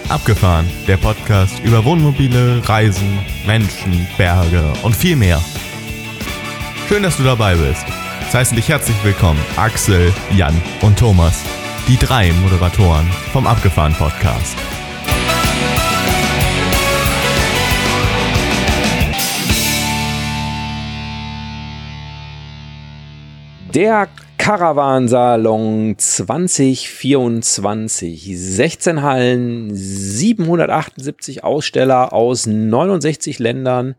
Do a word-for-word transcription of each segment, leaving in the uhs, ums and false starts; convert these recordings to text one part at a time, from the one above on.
Abgefahren, der Podcast über Wohnmobile, Reisen, Menschen, Berge und viel mehr. Schön, dass du dabei bist. Es heißen dich herzlich willkommen Axel, Jan und Thomas, die drei Moderatoren vom Abgefahren Podcast. Der Caravan-Salon zwanzig vierundzwanzig, sechzehn Hallen, siebenhundertachtundsiebzig Aussteller aus neunundsechzig Ländern,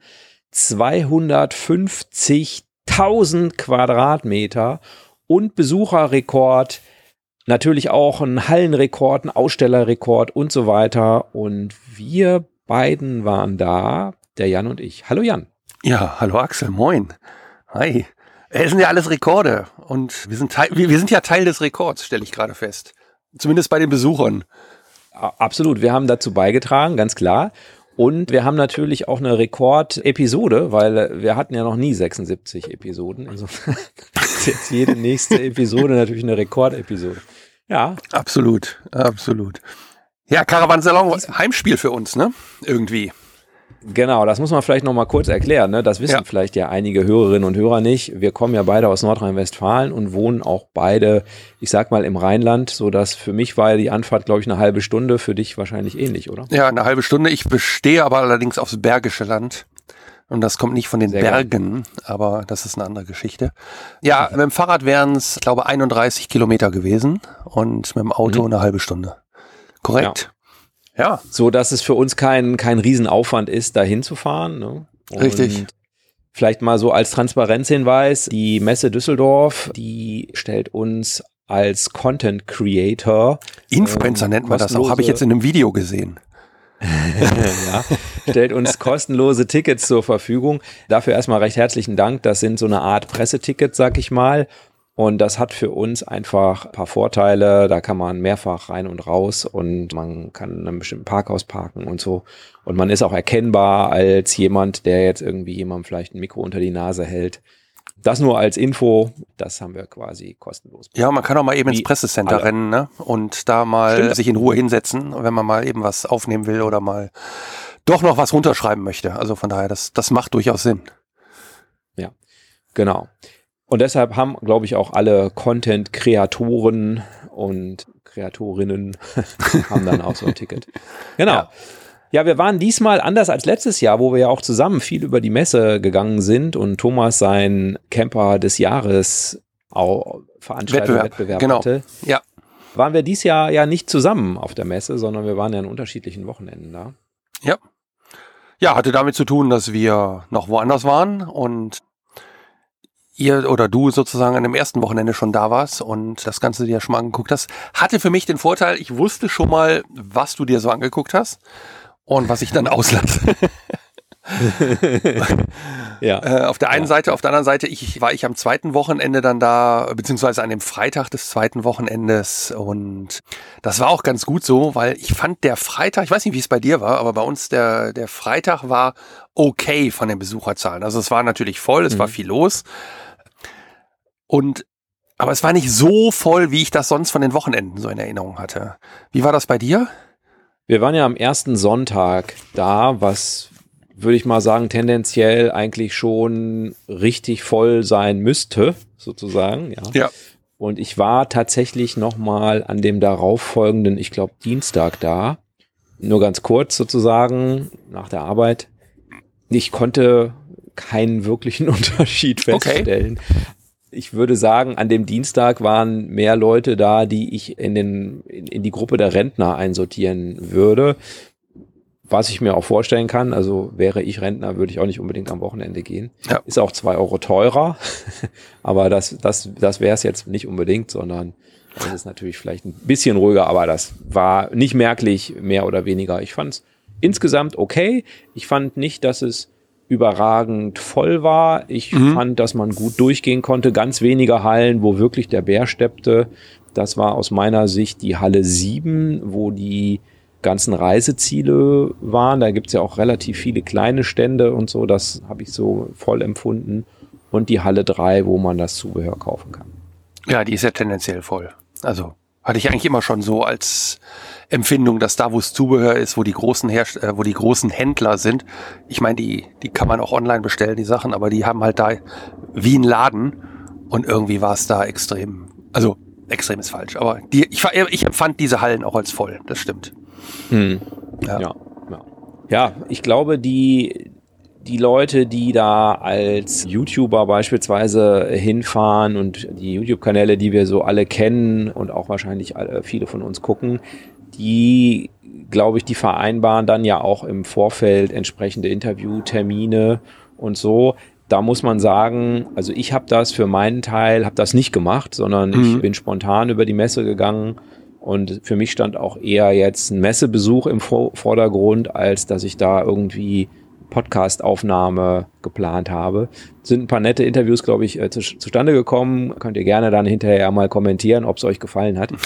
zweihundertfünfzigtausend Quadratmeter und Besucherrekord, natürlich auch ein Hallenrekord, ein Ausstellerrekord und so weiter. Und wir beiden waren da, der Jan und ich. Hallo Jan. Ja, hallo Axel, moin. Hi. Es sind ja alles Rekorde und wir sind, Teil, wir, wir sind ja Teil des Rekords, stelle ich gerade fest. Zumindest bei den Besuchern. Absolut, wir haben dazu beigetragen, ganz klar. Und wir haben natürlich auch eine Rekord-Episode, weil wir hatten ja noch nie sechsundsiebzig Episoden. Insofern ist jetzt jede nächste Episode natürlich eine Rekordepisode. Ja. Absolut, absolut. Ja, Caravan-Salon, Heimspiel für uns, ne? Irgendwie. Genau, das muss man vielleicht noch mal kurz erklären, ne? Das wissen ja vielleicht ja einige Hörerinnen und Hörer nicht. Wir kommen ja beide aus Nordrhein-Westfalen und wohnen auch beide, ich sag mal, im Rheinland, so dass für mich war die Anfahrt, glaube ich, eine halbe Stunde, für dich wahrscheinlich ähnlich, oder? Ja, eine halbe Stunde. Ich bestehe aber allerdings aufs Bergische Land und das kommt nicht von den Sehr Bergen, geil. Aber das ist eine andere Geschichte. Ja, mhm. Mit dem Fahrrad wären es, ich glaube, einunddreißig Kilometer gewesen und mit dem Auto mhm. eine halbe Stunde. Korrekt? Ja. Ja. So, dass es für uns kein, kein Riesenaufwand ist, da hinzufahren. Ne? Und richtig. Vielleicht mal so als Transparenzhinweis, die Messe Düsseldorf, die stellt uns als Content Creator. Influencer ähm, nennt man das auch, habe ich jetzt in einem Video gesehen. Ja, stellt uns kostenlose Tickets zur Verfügung. Dafür erstmal recht herzlichen Dank. Das sind so eine Art Pressetickets, sag ich mal. Und das hat für uns einfach ein paar Vorteile. Da kann man mehrfach rein und raus und man kann in einem bestimmten Parkhaus parken und so. Und man ist auch erkennbar als jemand, der jetzt irgendwie jemandem vielleicht ein Mikro unter die Nase hält. Das nur als Info, das haben wir quasi kostenlos. Ja, man kann auch mal eben ins Pressecenter alle. rennen, ne? Und da mal Stimmt. sich in Ruhe hinsetzen, wenn man mal eben was aufnehmen will oder mal doch noch was runterschreiben möchte. Also von daher, das, das macht durchaus Sinn. Ja, genau. Und deshalb haben, glaube ich, auch alle Content-Kreatoren und Kreatorinnen haben dann auch so ein Ticket. Genau. Ja. ja, wir waren diesmal anders als letztes Jahr, wo wir ja auch zusammen viel über die Messe gegangen sind und Thomas sein Camper des Jahres auch Veranstaltung Wettbewerb, Wettbewerb genau. hatte. Ja. Waren wir dieses Jahr ja nicht zusammen auf der Messe, sondern wir waren ja an unterschiedlichen Wochenenden da. Ja. Ja, hatte damit zu tun, dass wir noch woanders waren und ihr oder du sozusagen an dem ersten Wochenende schon da warst und das Ganze dir schon mal angeguckt hast, hatte für mich den Vorteil, ich wusste schon mal, was du dir so angeguckt hast und was ich dann auslasse. ja. äh, auf der einen ja. Seite, auf der anderen Seite ich, war ich am zweiten Wochenende dann da, beziehungsweise an dem Freitag des zweiten Wochenendes und das war auch ganz gut so, weil ich fand der Freitag, ich weiß nicht, wie es bei dir war, aber bei uns der, der Freitag war okay von den Besucherzahlen. Also es war natürlich voll, es mhm. war viel los. Und, aber es war nicht so voll, wie ich das sonst von den Wochenenden so in Erinnerung hatte. Wie war das bei dir? Wir waren ja am ersten Sonntag da, was, würde ich mal sagen, tendenziell eigentlich schon richtig voll sein müsste, sozusagen. Ja. ja. Und ich war tatsächlich nochmal an dem darauffolgenden, ich glaube, Dienstag da. Nur ganz kurz sozusagen, nach der Arbeit. Ich konnte keinen wirklichen Unterschied feststellen. Okay. Ich würde sagen, an dem Dienstag waren mehr Leute da, die ich in den in, in die Gruppe der Rentner einsortieren würde. Was ich mir auch vorstellen kann, also wäre ich Rentner, würde ich auch nicht unbedingt am Wochenende gehen. Ja. Ist auch zwei Euro teurer, aber das, das, das wäre es jetzt nicht unbedingt, sondern das ist natürlich vielleicht ein bisschen ruhiger, aber das war nicht merklich mehr oder weniger. Ich fand es insgesamt okay. Ich fand nicht, dass es überragend voll war. Ich mhm. fand, dass man gut durchgehen konnte. Ganz wenige Hallen, wo wirklich der Bär steppte. Das war aus meiner Sicht die Halle sieben, wo die ganzen Reiseziele waren. Da gibt's ja auch relativ viele kleine Stände und so. Das habe ich so voll empfunden. Und die Halle drei, wo man das Zubehör kaufen kann. Ja, die ist ja tendenziell voll. Also Hatte ich eigentlich immer schon so als Empfindung, dass da, wo es Zubehör ist, wo die großen Herst- äh, wo die großen Händler sind, ich meine, die, die kann man auch online bestellen, die Sachen, aber die haben halt da wie ein Laden und irgendwie war es da extrem, also extrem ist falsch, aber die, ich, ich empfand diese Hallen auch als voll, das stimmt. Hm. Ja. Ja, ja. Ja, ich glaube, die, die Leute, die da als YouTuber beispielsweise hinfahren und die YouTube-Kanäle, die wir so alle kennen und auch wahrscheinlich alle, viele von uns gucken, die, glaube ich, die vereinbaren dann ja auch im Vorfeld entsprechende Interviewtermine und so. Da muss man sagen, also ich habe das für meinen Teil, habe das nicht gemacht, sondern mhm. ich bin spontan über die Messe gegangen und für mich stand auch eher jetzt ein Messebesuch im Vordergrund, als dass ich da irgendwie Podcast-Aufnahme geplant habe. Sind ein paar nette Interviews, glaube ich, zu, zustande gekommen. Könnt ihr gerne dann hinterher mal kommentieren, ob es euch gefallen hat.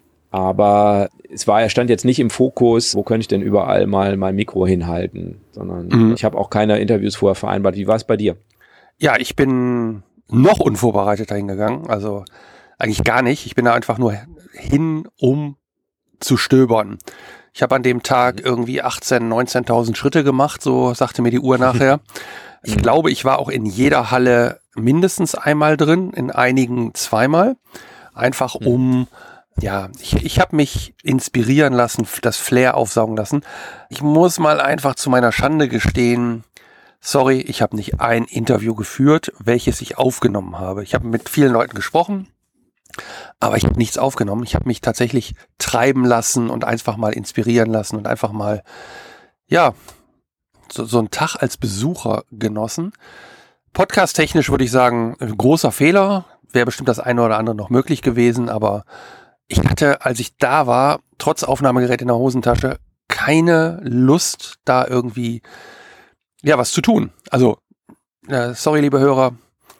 Aber es war, er stand jetzt nicht im Fokus, wo könnte ich denn überall mal mein Mikro hinhalten, sondern mhm. ich habe auch keine Interviews vorher vereinbart. Wie war es bei dir? Ja, ich bin noch unvorbereitet dahin gegangen, also eigentlich gar nicht. Ich bin da einfach nur hin, um zu stöbern. Ich habe an dem Tag irgendwie achtzehntausend, neunzehntausend Schritte gemacht, so sagte mir die Uhr nachher. Ich glaube, ich war auch in jeder Halle mindestens einmal drin, in einigen zweimal, einfach um... Ja, ich, ich habe mich inspirieren lassen, das Flair aufsaugen lassen. Ich muss mal einfach zu meiner Schande gestehen, sorry, ich habe nicht ein Interview geführt, welches ich aufgenommen habe. Ich habe mit vielen Leuten gesprochen, aber ich habe nichts aufgenommen. Ich habe mich tatsächlich treiben lassen und einfach mal inspirieren lassen und einfach mal, ja, so, so einen Tag als Besucher genossen. Podcast-technisch würde ich sagen, großer Fehler. Wäre bestimmt das eine oder andere noch möglich gewesen, aber ich hatte, als ich da war, trotz Aufnahmegerät in der Hosentasche, keine Lust, da irgendwie, ja, was zu tun. Also, äh, sorry, liebe Hörer,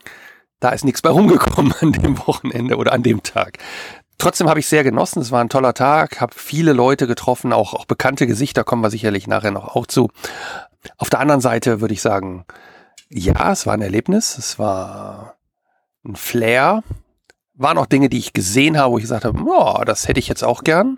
da ist nichts bei rumgekommen an dem Wochenende oder an dem Tag. Trotzdem habe ich sehr genossen, es war ein toller Tag, habe viele Leute getroffen, auch, auch bekannte Gesichter, kommen wir sicherlich nachher noch auch zu. Auf der anderen Seite würde ich sagen, ja, es war ein Erlebnis, es war ein Flair. Waren auch Dinge, die ich gesehen habe, wo ich gesagt habe, oh, das hätte ich jetzt auch gern.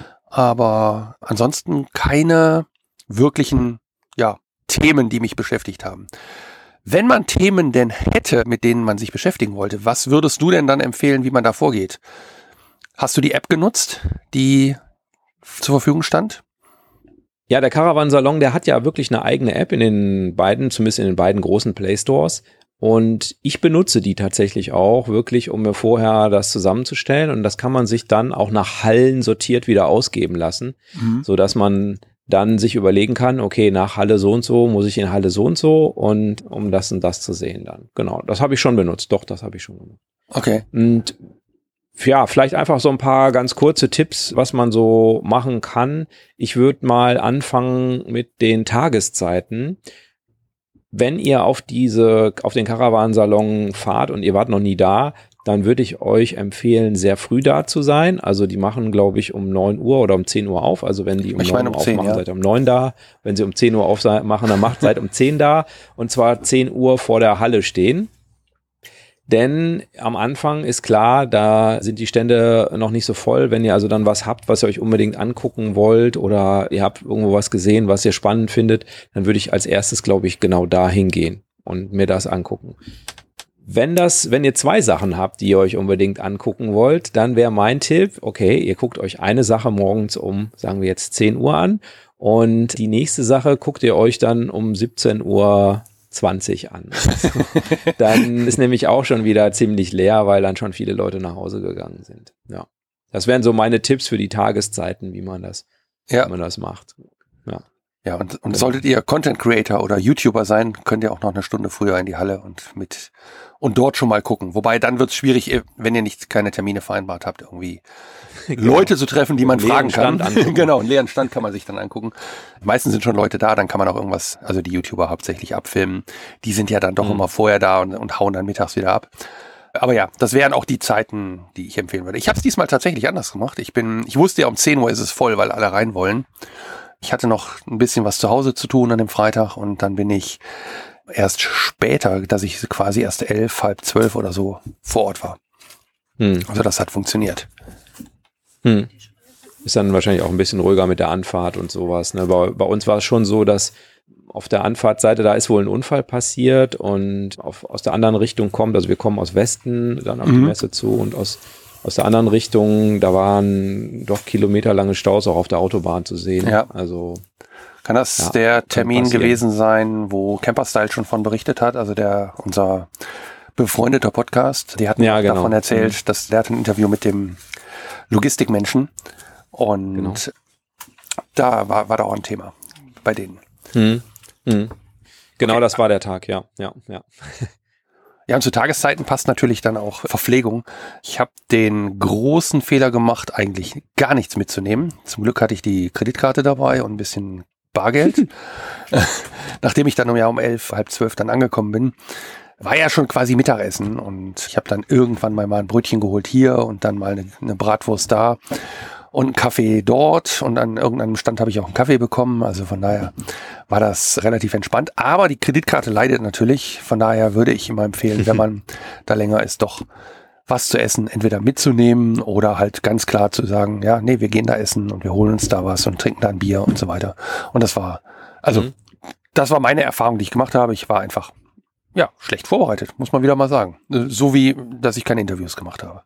Aber ansonsten keine wirklichen, ja, Themen, die mich beschäftigt haben. Wenn man Themen denn hätte, mit denen man sich beschäftigen wollte, was würdest du denn dann empfehlen, wie man da vorgeht? Hast du die App genutzt, die zur Verfügung stand? Ja, der Caravansalon, der hat ja wirklich eine eigene App in den beiden, zumindest in den beiden großen Play Stores. Und ich benutze die tatsächlich auch wirklich, um mir vorher das zusammenzustellen. Und das kann man sich dann auch nach Hallen sortiert wieder ausgeben lassen, mhm. so dass man dann sich überlegen kann, okay, nach Halle so und so muss ich in Halle so und so und um das und das zu sehen dann. Genau, das habe ich schon benutzt. Doch, das habe ich schon benutzt. Okay. Und ja, vielleicht einfach so ein paar ganz kurze Tipps, was man so machen kann. Ich würde mal anfangen mit den Tageszeiten. Wenn ihr auf diese, auf den Caravansalon fahrt und ihr wart noch nie da, dann würde ich euch empfehlen, sehr früh da zu sein. Also die machen, glaube ich, um neun Uhr oder um zehn Uhr auf. Also wenn die um neun Uhr aufmachen, seid ihr um neun da. Wenn sie um zehn Uhr aufmachen, dann macht seid um zehn da. Und zwar zehn Uhr vor der Halle stehen. Denn am Anfang ist klar, da sind die Stände noch nicht so voll. Wenn ihr also dann was habt, was ihr euch unbedingt angucken wollt oder ihr habt irgendwo was gesehen, was ihr spannend findet, dann würde ich als erstes, glaube ich, genau da hingehen und mir das angucken. Wenn das, wenn ihr zwei Sachen habt, die ihr euch unbedingt angucken wollt, dann wäre mein Tipp, okay, ihr guckt euch eine Sache morgens um, sagen wir jetzt zehn Uhr an und die nächste Sache guckt ihr euch dann um siebzehn Uhr zwanzig an. Also, dann ist nämlich auch schon wieder ziemlich leer, weil dann schon viele Leute nach Hause gegangen sind. Ja, das wären so meine Tipps für die Tageszeiten, wie man das, ja. wie man das macht. Ja, ja und, und solltet ihr Content Creator oder YouTuber sein, könnt ihr auch noch eine Stunde früher in die Halle und mit und dort schon mal gucken. Wobei dann wird es schwierig, wenn ihr nicht keine Termine vereinbart habt, irgendwie genau. Leute zu treffen, die man fragen kann. Genau, einen leeren Stand kann man sich dann angucken. Meistens sind schon Leute da, dann kann man auch irgendwas, also die YouTuber hauptsächlich abfilmen. Die sind ja dann doch mhm. immer vorher da und, und hauen dann mittags wieder ab. Aber ja, das wären auch die Zeiten, die ich empfehlen würde. Ich habe es diesmal tatsächlich anders gemacht. Ich bin, ich wusste ja, um zehn Uhr ist es voll, weil alle rein wollen. Ich hatte noch ein bisschen was zu Hause zu tun an dem Freitag und dann bin ich erst später, dass ich quasi erst elf, halb zwölf oder so vor Ort war. Mhm. Also das hat funktioniert. Hm. Ist dann wahrscheinlich auch ein bisschen ruhiger mit der Anfahrt und sowas. Ne? Bei, bei uns war es schon so, dass auf der Anfahrtseite, da ist wohl ein Unfall passiert und auf, aus der anderen Richtung kommt, also wir kommen aus Westen dann auf mhm. die Messe zu und aus, aus der anderen Richtung, da waren doch kilometerlange Staus auch auf der Autobahn zu sehen. Ja. Also kann das ja, der Termin gewesen sein, wo Camperstyle schon von berichtet hat, also der unser befreundeter Podcast, die hatten ja, genau. davon erzählt, mhm. dass der hat ein Interview mit dem Logistikmenschen und genau. da war, war da auch ein Thema bei denen. Mhm. Mhm. Genau, okay. Das war der Tag, ja, ja, ja. Ja, und zu Tageszeiten passt natürlich dann auch Verpflegung. Ich habe den großen Fehler gemacht, eigentlich gar nichts mitzunehmen. Zum Glück hatte ich die Kreditkarte dabei und ein bisschen Bargeld. Nachdem ich dann um, ja, um elf, halb zwölf dann angekommen bin, war ja schon quasi Mittagessen und ich habe dann irgendwann mal, mal ein Brötchen geholt hier und dann mal eine, eine Bratwurst da und einen Kaffee dort und an irgendeinem Stand habe ich auch einen Kaffee bekommen, also von daher war das relativ entspannt, aber die Kreditkarte leidet natürlich, von daher würde ich immer empfehlen, wenn man da länger ist, doch was zu essen entweder mitzunehmen oder halt ganz klar zu sagen, ja, nee, wir gehen da essen und wir holen uns da was und trinken da ein Bier und so weiter und das war, also mhm. das war meine Erfahrung, die ich gemacht habe, ich war einfach ja, schlecht vorbereitet, muss man wieder mal sagen. So wie, dass ich keine Interviews gemacht habe.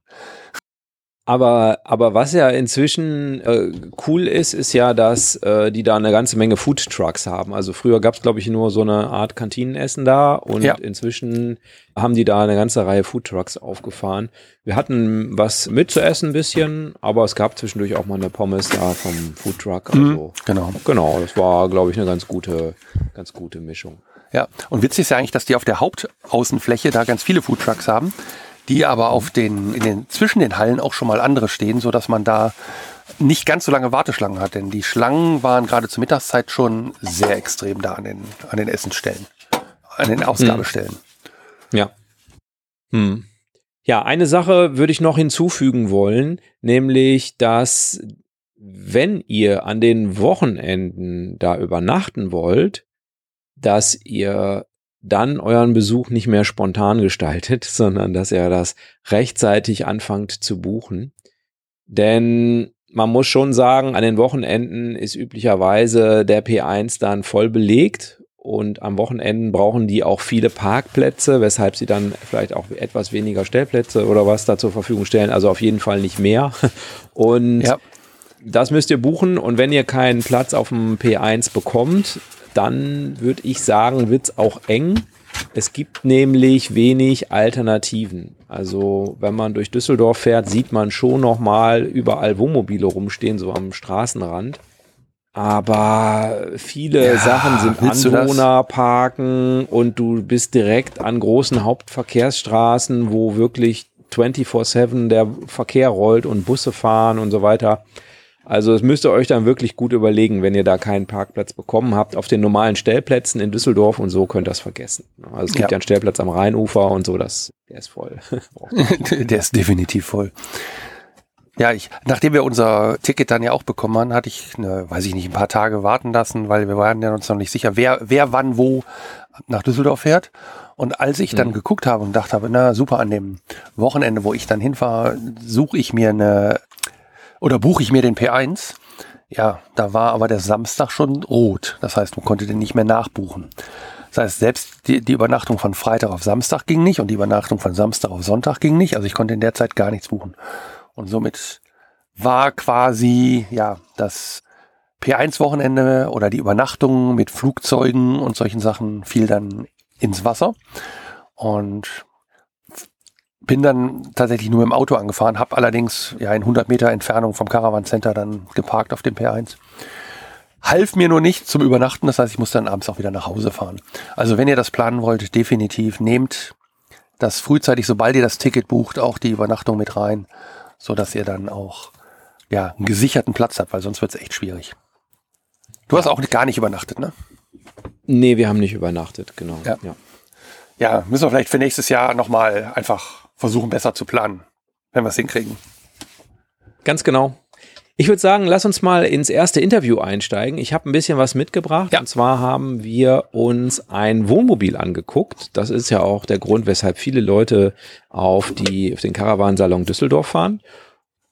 Aber, aber was ja inzwischen äh, cool ist, ist ja, dass äh, die da eine ganze Menge Foodtrucks haben. Also früher gab es, glaube ich, nur so eine Art Kantinenessen da und ja. inzwischen haben die da eine ganze Reihe Foodtrucks aufgefahren. Wir hatten was mitzuessen ein bisschen, aber es gab zwischendurch auch mal eine Pommes da vom Foodtruck. Also, mhm, genau. Genau, das war, glaube ich, eine ganz gute, ganz gute Mischung. Ja, und witzig ist ja eigentlich, dass die auf der Hauptaußenfläche da ganz viele Foodtrucks haben, die aber auf den, in den, zwischen den Hallen auch schon mal andere stehen, so dass man da nicht ganz so lange Warteschlangen hat, denn die Schlangen waren gerade zur Mittagszeit schon sehr extrem da an den, an den Essensstellen, an den Ausgabestellen. Ja. Hm. Ja, eine Sache würde ich noch hinzufügen wollen, nämlich, dass wenn ihr an den Wochenenden da übernachten wollt, dass ihr dann euren Besuch nicht mehr spontan gestaltet, sondern dass ihr das rechtzeitig anfangt zu buchen. Denn man muss schon sagen, an den Wochenenden ist üblicherweise der P eins dann voll belegt und am Wochenenden brauchen die auch viele Parkplätze, weshalb sie dann vielleicht auch etwas weniger Stellplätze oder was da zur Verfügung stellen, also auf jeden Fall nicht mehr. Und ja. das müsst ihr buchen und wenn ihr keinen Platz auf dem P eins bekommt, dann würde ich sagen, wird es auch eng. Es gibt nämlich wenig Alternativen. Also wenn man durch Düsseldorf fährt, sieht man schon noch mal überall Wohnmobile rumstehen, so am Straßenrand. Aber viele ja, Sachen sind Anwohnerparken und du bist direkt an großen Hauptverkehrsstraßen, wo wirklich vierundzwanzig sieben der Verkehr rollt und Busse fahren und so weiter. Also das müsst ihr euch dann wirklich gut überlegen, wenn ihr da keinen Parkplatz bekommen habt. Auf den normalen Stellplätzen in Düsseldorf und so könnt ihr das vergessen. Also es gibt ja. ja einen Stellplatz am Rheinufer und so, das, der ist voll. Der ist definitiv voll. Ja, ich, nachdem wir unser Ticket dann ja auch bekommen haben, hatte ich, eine, weiß ich nicht, ein paar Tage warten lassen, weil wir waren ja uns noch nicht sicher, wer, wer wann wo nach Düsseldorf fährt. Und als ich dann mhm. geguckt habe und dachte habe, na super, an dem Wochenende, wo ich dann hinfahre, suche ich mir eine Oder buche ich mir den P eins? Ja, da war aber der Samstag schon rot. Das heißt, man konnte den nicht mehr nachbuchen. Das heißt, selbst die, die Übernachtung von Freitag auf Samstag ging nicht und die Übernachtung von Samstag auf Sonntag ging nicht. Also ich konnte in der Zeit gar nichts buchen. Und somit war quasi, ja, das P eins Wochenende oder die Übernachtung mit Flugzeugen und solchen Sachen fiel dann ins Wasser. Und bin dann tatsächlich nur im Auto angefahren, habe allerdings ja in hundert Meter Entfernung vom Caravan Center dann geparkt auf dem P eins. Half mir nur nicht zum Übernachten, das heißt, ich musste dann abends auch wieder nach Hause fahren. Also wenn ihr das planen wollt, definitiv nehmt das frühzeitig, sobald ihr das Ticket bucht, auch die Übernachtung mit rein, so dass ihr dann auch ja einen gesicherten Platz habt, weil sonst wird es echt schwierig. Du hast auch gar nicht übernachtet, ne? Nee, wir haben nicht übernachtet, genau. Ja, ja. ja müssen wir vielleicht für nächstes Jahr nochmal einfach versuchen, besser zu planen, wenn wir es hinkriegen. Ganz genau. Ich würde sagen, lass uns mal ins erste Interview einsteigen. Ich habe ein bisschen was mitgebracht. Ja. Und zwar haben wir uns ein Wohnmobil angeguckt. Das ist ja auch der Grund, weshalb viele Leute auf, die, auf den Caravan-Salon Düsseldorf fahren.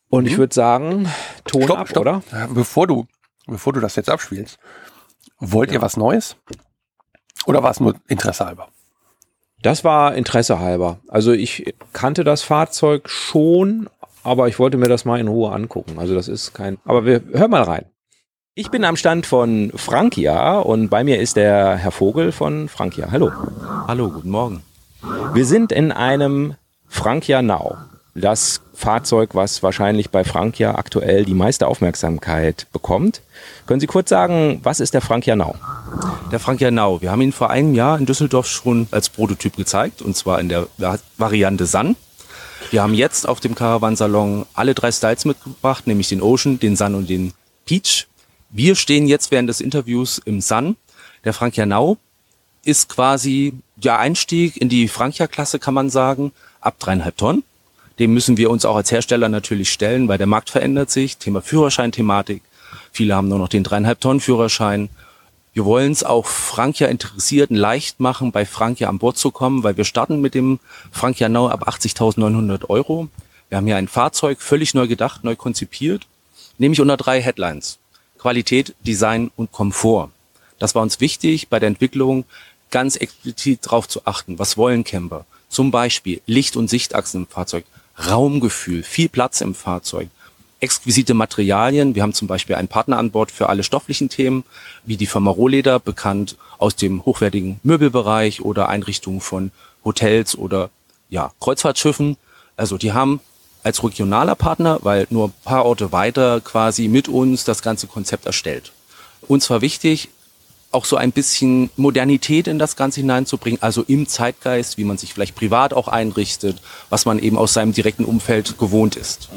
Und Mhm. ich würde sagen, Ton Stopp, ab, stopp. oder? Äh, Bevor du, bevor du das jetzt abspielst, wollt ihr was Neues? Oder war es nur Interesse halber? Das war Interesse halber. Also ich kannte das Fahrzeug schon, aber ich wollte mir das mal in Ruhe angucken. Also das ist kein... Aber wir hören mal rein. Ich bin am Stand von Frankia und bei mir ist der Herr Vogel von Frankia. Hallo. Hallo, guten Morgen. Wir sind in einem Frankia Now. Das Fahrzeug, was wahrscheinlich bei Frankia aktuell die meiste Aufmerksamkeit bekommt. Können Sie kurz sagen, was ist der Frankia Now? Der Frankia Now. Wir haben ihn vor einem Jahr in Düsseldorf schon als Prototyp gezeigt, und zwar in der Variante Sun. Wir haben jetzt auf dem Caravan-Salon alle drei Styles mitgebracht, nämlich den Ocean, den Sun und den Peach. Wir stehen jetzt während des Interviews im Sun. Der Frankia Now ist quasi der Einstieg in die Frankia-Klasse, kann man sagen, ab dreieinhalb Tonnen. Dem müssen wir uns auch als Hersteller natürlich stellen, weil der Markt verändert sich. Thema Führerschein-Thematik. Viele haben nur noch den dreieinhalb Tonnen Führerschein. Wir wollen es auch Frankia-Interessierten leicht machen, bei Frankia an Bord zu kommen, weil wir starten mit dem Frankia Now ab achtzigtausendneunhundert Euro. Wir haben hier ein Fahrzeug völlig neu gedacht, neu konzipiert, nämlich unter drei Headlines. Qualität, Design und Komfort. Das war uns wichtig bei der Entwicklung, ganz explizit darauf zu achten. Was wollen Camper? Zum Beispiel Licht- und Sichtachsen im Fahrzeug, Raumgefühl, viel Platz im Fahrzeug, exquisite Materialien. Wir haben zum Beispiel einen Partner an Bord für alle stofflichen Themen, wie die Firma Rohleder, bekannt aus dem hochwertigen Möbelbereich oder Einrichtungen von Hotels oder ja Kreuzfahrtschiffen. Also die haben als regionaler Partner, weil nur ein paar Orte weiter quasi mit uns das ganze Konzept erstellt. Uns war wichtig, auch so ein bisschen Modernität in das Ganze hineinzubringen, also im Zeitgeist, wie man sich vielleicht privat auch einrichtet, was man eben aus seinem direkten Umfeld gewohnt ist.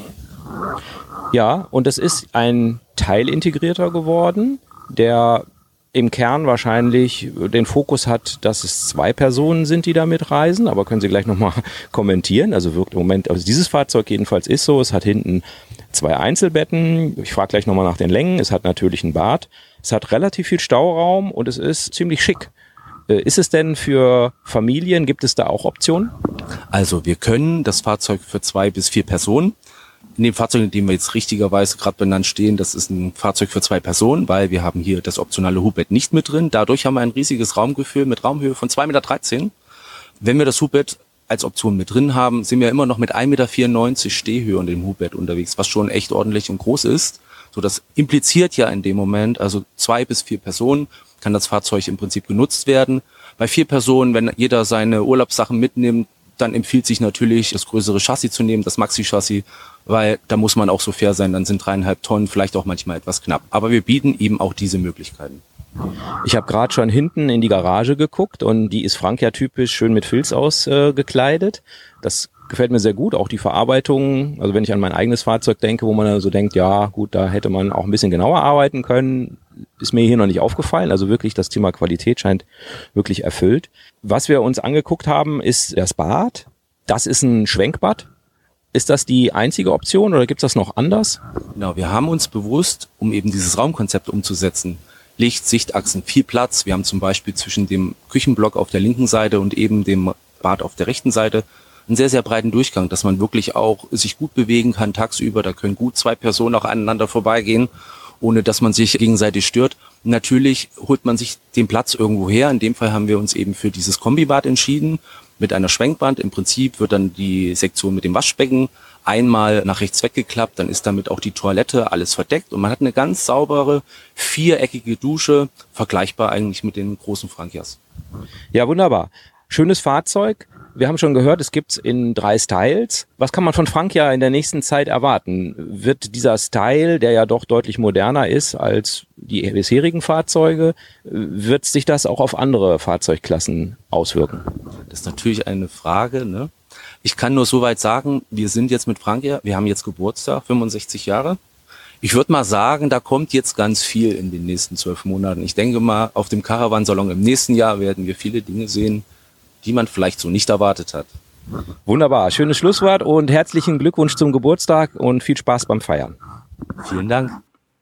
Ja, und es ist ein Teilintegrierter geworden, der im Kern wahrscheinlich den Fokus hat, dass es zwei Personen sind, die da mitreisen, aber können Sie gleich nochmal kommentieren. Also wirkt im Moment, also dieses Fahrzeug jedenfalls ist so, es hat hinten zwei Einzelbetten, ich frage gleich nochmal nach den Längen, es hat natürlich ein Bad, es hat relativ viel Stauraum und es ist ziemlich schick. Ist es denn für Familien, gibt es da auch Optionen? Also wir können das Fahrzeug für zwei bis vier Personen. In dem Fahrzeug, in dem wir jetzt richtigerweise gerade benannt stehen, das ist ein Fahrzeug für zwei Personen, weil wir haben hier das optionale Hubbett nicht mit drin. Dadurch haben wir ein riesiges Raumgefühl mit Raumhöhe von zwei Komma dreizehn Meter. Wenn wir das Hubbett als Option mit drin haben, sind wir immer noch mit ein Komma vierundneunzig Meter Stehhöhe unter dem Hubbett unterwegs, was schon echt ordentlich und groß ist. So, das impliziert ja in dem Moment, also zwei bis vier Personen kann das Fahrzeug im Prinzip genutzt werden. Bei vier Personen, wenn jeder seine Urlaubssachen mitnimmt, dann empfiehlt sich natürlich, das größere Chassis zu nehmen, das Maxi-Chassis, weil da muss man auch so fair sein, dann sind dreieinhalb Tonnen vielleicht auch manchmal etwas knapp. Aber wir bieten eben auch diese Möglichkeiten. Ich habe gerade schon hinten in die Garage geguckt und die ist Frankia-typisch schön mit Filz ausgekleidet. Äh, das gefällt mir sehr gut, auch die Verarbeitung. Also wenn ich an mein eigenes Fahrzeug denke, wo man dann so denkt, ja gut, da hätte man auch ein bisschen genauer arbeiten können, ist mir hier noch nicht aufgefallen. Also wirklich das Thema Qualität scheint wirklich erfüllt. Was wir uns angeguckt haben, ist das Bad. Das ist ein Schwenkbad. Ist das die einzige Option oder gibt es das noch anders? Genau, wir haben uns bewusst, um eben dieses Raumkonzept umzusetzen, Licht, Sichtachsen, viel Platz. Wir haben zum Beispiel zwischen dem Küchenblock auf der linken Seite und eben dem Bad auf der rechten Seite einen sehr, sehr breiten Durchgang, dass man wirklich auch sich gut bewegen kann tagsüber. Da können gut zwei Personen auch aneinander vorbeigehen, ohne dass man sich gegenseitig stört. Natürlich holt man sich den Platz irgendwo her. In dem Fall haben wir uns eben für dieses Kombibad entschieden, mit einer Schwenkwand. Im Prinzip wird dann die Sektion mit dem Waschbecken einmal nach rechts weggeklappt, dann ist damit auch die Toilette alles verdeckt und man hat eine ganz saubere, viereckige Dusche, vergleichbar eigentlich mit den großen Frankias. Ja, wunderbar. Schönes Fahrzeug. Wir haben schon gehört, es gibt es in drei Styles. Was kann man von Frankia in der nächsten Zeit erwarten? Wird dieser Style, der ja doch deutlich moderner ist als die bisherigen Fahrzeuge, wird sich das auch auf andere Fahrzeugklassen auswirken? Das ist natürlich eine Frage, ne? Ich kann nur soweit sagen, wir sind jetzt mit Frankia, wir haben jetzt Geburtstag, fünfundsechzig Jahre. Ich würde mal sagen, da kommt jetzt ganz viel in den nächsten zwölf Monaten. Ich denke mal, auf dem Caravan-Salon im nächsten Jahr werden wir viele Dinge sehen, die man vielleicht so nicht erwartet hat. Wunderbar, schönes Schlusswort und herzlichen Glückwunsch zum Geburtstag und viel Spaß beim Feiern. Vielen Dank.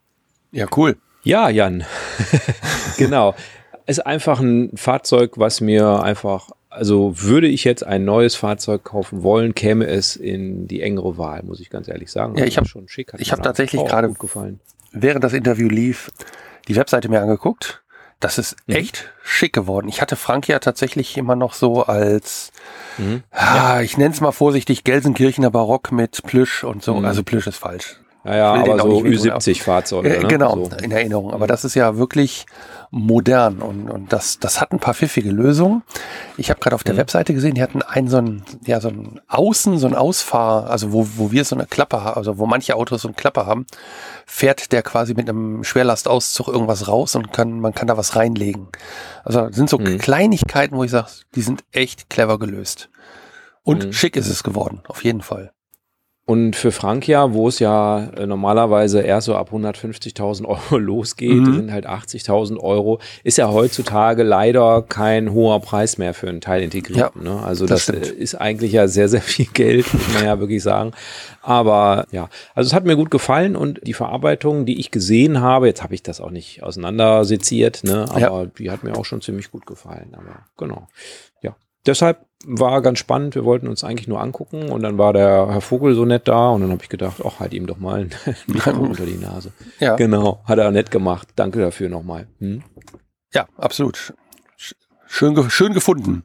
Ja, cool. Ja, Jan, genau. Ist einfach ein Fahrzeug, was mir einfach Also würde ich jetzt ein neues Fahrzeug kaufen wollen, käme es in die engere Wahl, muss ich ganz ehrlich sagen. Ja, ich habe schon schick. Ich habe tatsächlich gerade, während das Interview lief, die Webseite mir angeguckt. Das ist mhm. echt schick geworden. Ich hatte Francia tatsächlich immer noch so als, mhm. ah, ich nenne es mal vorsichtig, Gelsenkirchener Barock mit Plüsch und so. Mhm. Also Plüsch ist falsch. Ja, ja, aber so Ü siebzig Fahrzeuge. Äh, ne? Genau, so. in Erinnerung. Aber das ist ja wirklich modern und, und das, das hat ein paar pfiffige Lösungen. Ich habe gerade auf der mhm. Webseite gesehen, die hatten einen so ein, ja, so ein Außen, so ein Ausfahr, also wo, wo wir so eine Klappe haben, also wo manche Autos so eine Klappe haben, fährt der quasi mit einem Schwerlastauszug irgendwas raus und kann, man kann da was reinlegen. Also das sind so mhm. Kleinigkeiten, wo ich sage, die sind echt clever gelöst. Und mhm. schick ist es geworden, auf jeden Fall. Und für Francia, wo es ja äh, normalerweise erst so ab hundertfünfzigtausend Euro losgeht, Mhm. sind halt achtzigtausend Euro, ist ja heutzutage leider kein hoher Preis mehr für einen Teil integrierten. Ja, ne? Also das das, stimmt. äh, ist eigentlich ja sehr, sehr viel Geld, muss man ja wirklich sagen. Aber ja, also es hat mir gut gefallen und die Verarbeitung, die ich gesehen habe, jetzt habe ich das auch nicht auseinanderseziert, ne? aber Ja. die hat mir auch schon ziemlich gut gefallen. Aber genau, ja. Deshalb war ganz spannend, wir wollten uns eigentlich nur angucken und dann war der Herr Vogel so nett da und dann habe ich gedacht, ach, halt ihm doch mal ein Mikro unter die Nase. Ja. Genau, hat er nett gemacht. Danke dafür nochmal. Hm? Ja, absolut. Sch- Schön, ge- schön gefunden.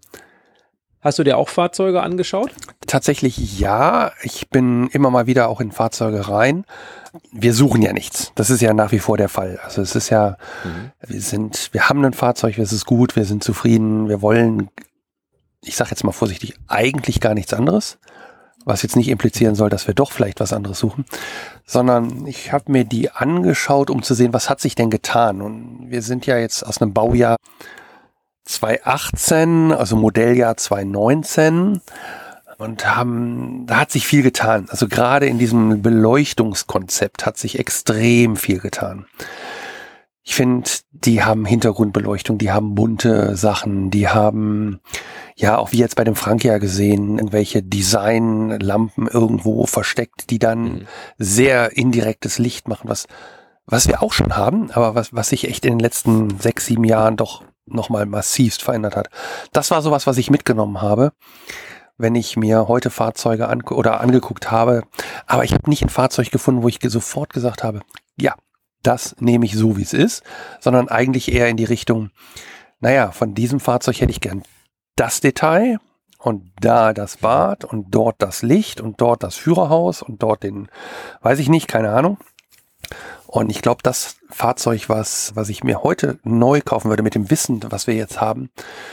Hast du dir auch Fahrzeuge angeschaut? Tatsächlich ja. Ich bin immer mal wieder auch in Fahrzeuge rein. Wir suchen ja nichts. Das ist ja nach wie vor der Fall. Also es ist ja, Mhm. wir sind, wir haben ein Fahrzeug, es ist gut, wir sind zufrieden, wir wollen, ich sage jetzt mal vorsichtig, eigentlich gar nichts anderes, was jetzt nicht implizieren soll, dass wir doch vielleicht was anderes suchen, sondern ich habe mir die angeschaut, um zu sehen, was hat sich denn getan. Und wir sind ja jetzt aus einem Baujahr zwanzig achtzehn, also Modelljahr zwanzig neunzehn und haben, da hat sich viel getan. Also gerade in diesem Beleuchtungskonzept hat sich extrem viel getan. Ich finde, die haben Hintergrundbeleuchtung, die haben bunte Sachen, die haben, ja, auch wie jetzt bei dem Francia gesehen, irgendwelche Designlampen irgendwo versteckt, die dann Mhm. sehr indirektes Licht machen, was, was wir auch schon haben, aber was, was sich echt in den letzten sechs, sieben Jahren doch nochmal massivst verändert hat. Das war sowas, was ich mitgenommen habe, wenn ich mir heute Fahrzeuge an, oder angeguckt habe. Aber ich habe nicht ein Fahrzeug gefunden, wo ich ge- sofort gesagt habe, ja, das nehme ich so, wie es ist, sondern eigentlich eher in die Richtung, naja, von diesem Fahrzeug hätte ich gern das Detail und da das Bad und dort das Licht und dort das Führerhaus und dort den, weiß ich nicht, keine Ahnung. Und ich glaube, das Fahrzeug, was, was ich mir heute neu kaufen würde, mit dem Wissen, was wir jetzt haben,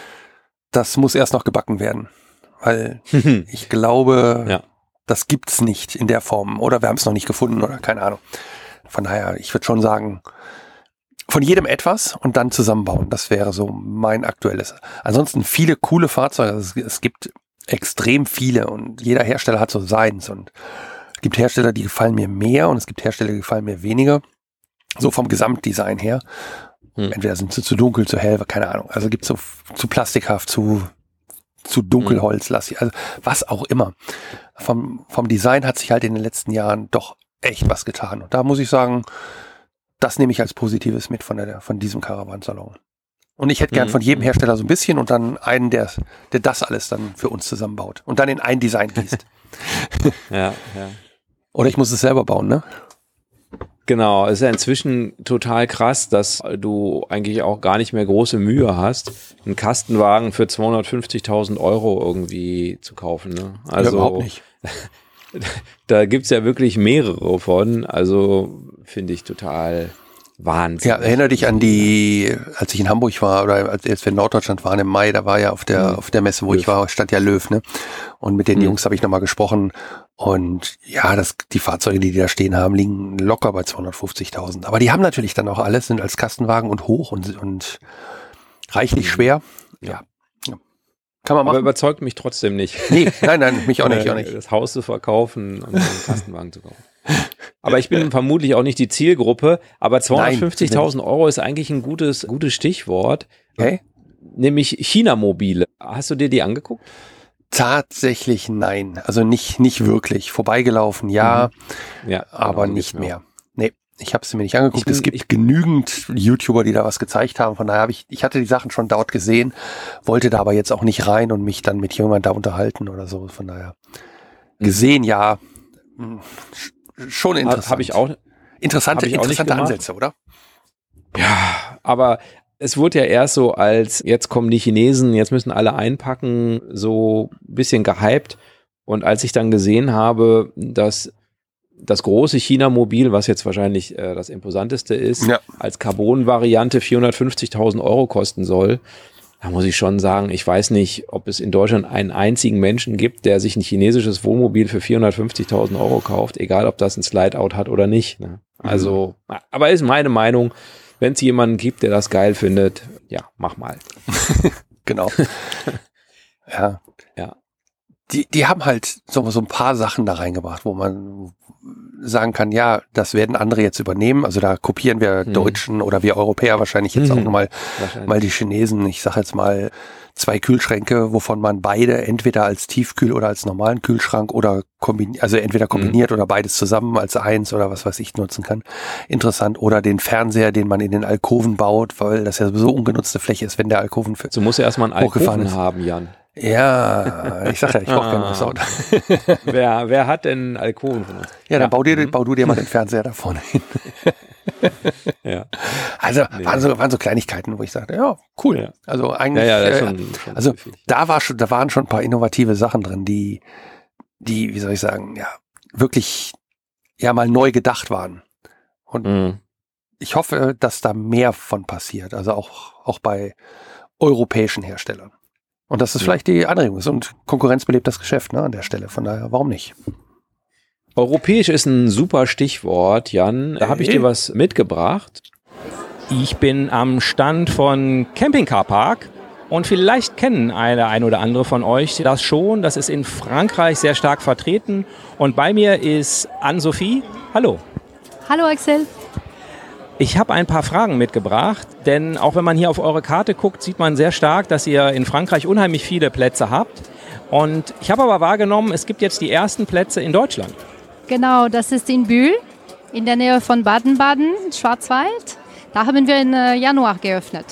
das muss erst noch gebacken werden. Weil ich glaube, Ja. das gibt's nicht in der Form. Oder wir haben es noch nicht gefunden oder keine Ahnung. Von daher, ich würde schon sagen, von jedem etwas und dann zusammenbauen. Das wäre so mein aktuelles. Ansonsten viele coole Fahrzeuge. Es, es gibt extrem viele und jeder Hersteller hat so seins. Und es gibt Hersteller, die gefallen mir mehr und es gibt Hersteller, die gefallen mir weniger. So vom Gesamtdesign her. Hm. Entweder sind sie zu dunkel, zu hell, keine Ahnung. Also gibt es so f- zu plastikhaft, zu, zu dunkelholzlastig, also was auch immer. Vom, vom Design hat sich halt in den letzten Jahren doch echt was getan. Und da muss ich sagen, das nehme ich als Positives mit von, der, von diesem Caravansalon. Und ich hätte gern Mhm. von jedem Hersteller so ein bisschen und dann einen, der, der das alles dann für uns zusammenbaut und dann in ein Design gießt. Ja, ja. Oder ich muss es selber bauen, ne? Genau, es ist ja inzwischen total krass, dass du eigentlich auch gar nicht mehr große Mühe hast, einen Kastenwagen für zweihundertfünfzigtausend Euro irgendwie zu kaufen. Ne? Also ja, überhaupt nicht. Da gibt's ja wirklich mehrere von, also finde ich total Wahnsinn. Ja, erinnere dich an die, als ich in Hamburg war oder als wir in Norddeutschland waren im Mai, da war ja auf der, Mhm. auf der Messe, wo Löw. ich war, stand ja Löw, ne? Und mit den Mhm. Jungs habe ich nochmal gesprochen und ja, das, die Fahrzeuge, die die da stehen haben, liegen locker bei zweihundertfünfzigtausend. Aber die haben natürlich dann auch alles, sind als Kastenwagen und hoch und, und reichlich Mhm. schwer. Ja. ja. Kann man Aber machen. überzeugt mich trotzdem nicht. Nee, nein, nein, mich auch nicht, äh, auch nicht. Das Haus zu verkaufen und einen Kastenwagen zu kaufen. Aber ich bin vermutlich auch nicht die Zielgruppe, aber zweihundertfünfzigtausend Euro ist eigentlich ein gutes, gutes Stichwort, Okay. nämlich China-Mobile. Hast du dir die angeguckt? Tatsächlich nein. Also nicht, nicht wirklich. Vorbeigelaufen, ja, Ja, aber genau, nicht genau. mehr. Nee. Ich habe es mir nicht angeguckt. Bin, es gibt ich, genügend YouTuber, die da was gezeigt haben. Von daher habe ich, ich hatte die Sachen schon dort gesehen, wollte da aber jetzt auch nicht rein und mich dann mit jemandem da unterhalten oder so. Von daher gesehen, ja, schon interessant. Habe ich auch. Interessante, hab ich auch interessante Ansätze, oder? Ja, aber es wurde ja erst so als, jetzt kommen die Chinesen, jetzt müssen alle einpacken, so ein bisschen gehypt. Und als ich dann gesehen habe, dass das große China-Mobil, was jetzt wahrscheinlich äh, das imposanteste ist, ja, als Carbon-Variante vierhundertfünfzigtausend Euro kosten soll, da muss ich schon sagen, ich weiß nicht, ob es in Deutschland einen einzigen Menschen gibt, der sich ein chinesisches Wohnmobil für vierhundertfünfzigtausend Euro kauft, egal ob das ein Slide-Out hat oder nicht. Ne? Also, mhm. aber ist meine Meinung, wenn es jemanden gibt, der das geil findet, ja, mach mal. Genau. Ja. Ja. Die, die haben halt so, so ein paar Sachen da reingebracht, wo man sagen kann, ja, das werden andere jetzt übernehmen. Also da kopieren wir mhm. Deutschen oder wir Europäer wahrscheinlich jetzt mhm. auch nochmal mal die Chinesen. Ich sage jetzt mal zwei Kühlschränke, wovon man beide entweder als Tiefkühl- oder als normalen Kühlschrank oder kombiniert, also entweder kombiniert mhm. oder beides zusammen als eins oder was weiß ich nutzen kann. Interessant. Oder den Fernseher, den man in den Alkoven baut, weil das ja so ungenutzte Fläche ist, wenn der Alkoven für so muss er erstmal einen Alkoven haben, Jan. Ja, ich sag ja, ich brauche ah. keinen Auto. wer, wer hat denn einen Alkoven von uns? Ja, dann ja. Bau, dir, bau du dir mal den Fernseher da vorne hin. Ja. Also nee. waren, so, waren so Kleinigkeiten, wo ich sagte, ja, cool. Ja. Also eigentlich, ja, ja, schon, äh, schon also da war schon, da waren schon ein paar innovative Sachen drin, die, die, wie soll ich sagen, ja, wirklich ja mal neu gedacht waren. Und mhm. ich hoffe, dass da mehr von passiert, also auch, auch bei europäischen Herstellern. Und dass es vielleicht die Anregung ist. Und Konkurrenz belebt das Geschäft, ne, an der Stelle. Von daher, warum nicht? Europäisch ist ein super Stichwort, Jan. Da habe ich dir was mitgebracht. Ich bin am Stand von Camping Car Park. Und vielleicht kennen eine, ein oder andere von euch das schon. Das ist in Frankreich sehr stark vertreten. Und bei mir ist Anne-Sophie. Hallo. Hallo Axel. Ich habe ein paar Fragen mitgebracht, denn auch wenn man hier auf eure Karte guckt, sieht man sehr stark, dass ihr in Frankreich unheimlich viele Plätze habt. Und ich habe aber wahrgenommen, es gibt jetzt die ersten Plätze in Deutschland. Genau, das ist in Bühl, in der Nähe von Baden-Baden, Schwarzwald. Da haben wir im Januar geöffnet.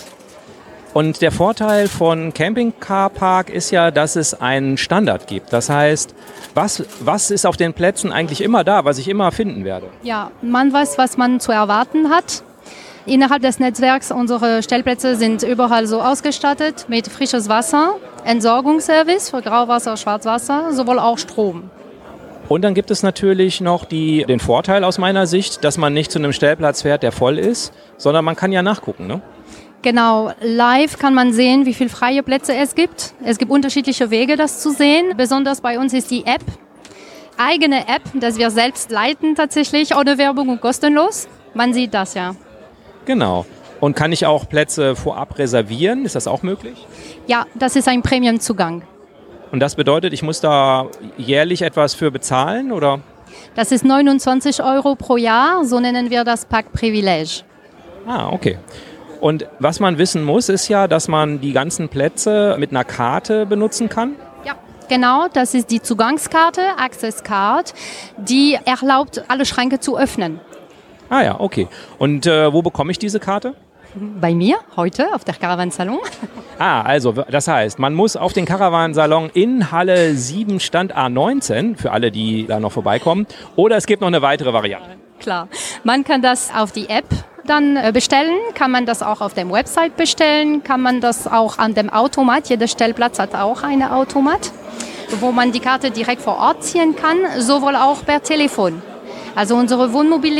Und der Vorteil von Camping Car Park ist ja, dass es einen Standard gibt. Das heißt, was, was ist auf den Plätzen eigentlich immer da, was ich immer finden werde? Ja, man weiß, was man zu erwarten hat. Innerhalb des Netzwerks, unsere Stellplätze sind überall so ausgestattet mit frisches Wasser, Entsorgungsservice für Grauwasser, Schwarzwasser, sowohl auch Strom. Und dann gibt es natürlich noch die, den Vorteil aus meiner Sicht, dass man nicht zu einem Stellplatz fährt, der voll ist, sondern man kann ja nachgucken, ne? Genau, live kann man sehen, wie viele freie Plätze es gibt. Es gibt unterschiedliche Wege, das zu sehen. Besonders bei uns ist die App, eigene App, dass wir selbst leiten tatsächlich, ohne Werbung und kostenlos. Man sieht das ja. Genau. Und kann ich auch Plätze vorab reservieren? Ist das auch möglich? Ja, das ist ein Premium-Zugang. Und das bedeutet, ich muss da jährlich etwas für bezahlen, oder? Das ist neunundzwanzig Euro pro Jahr, so nennen wir das Parkprivileg. Ah, okay. Und was man wissen muss, ist ja, dass man die ganzen Plätze mit einer Karte benutzen kann. Ja, genau. Das ist die Zugangskarte, Access Card, die erlaubt, alle Schränke zu öffnen. Ah ja, okay. Und äh, wo bekomme ich diese Karte? Bei mir, heute, auf der Caravansalon. Ah, also das heißt, man muss auf den Caravansalon in Halle sieben, Stand A neunzehn, für alle, die da noch vorbeikommen. Oder es gibt noch eine weitere Variante. Klar, man kann das auf die App dann bestellen, kann man das auch auf der Website bestellen, kann man das auch an dem Automat, jeder Stellplatz hat auch einen Automat, wo man die Karte direkt vor Ort ziehen kann, sowohl auch per Telefon. Also unsere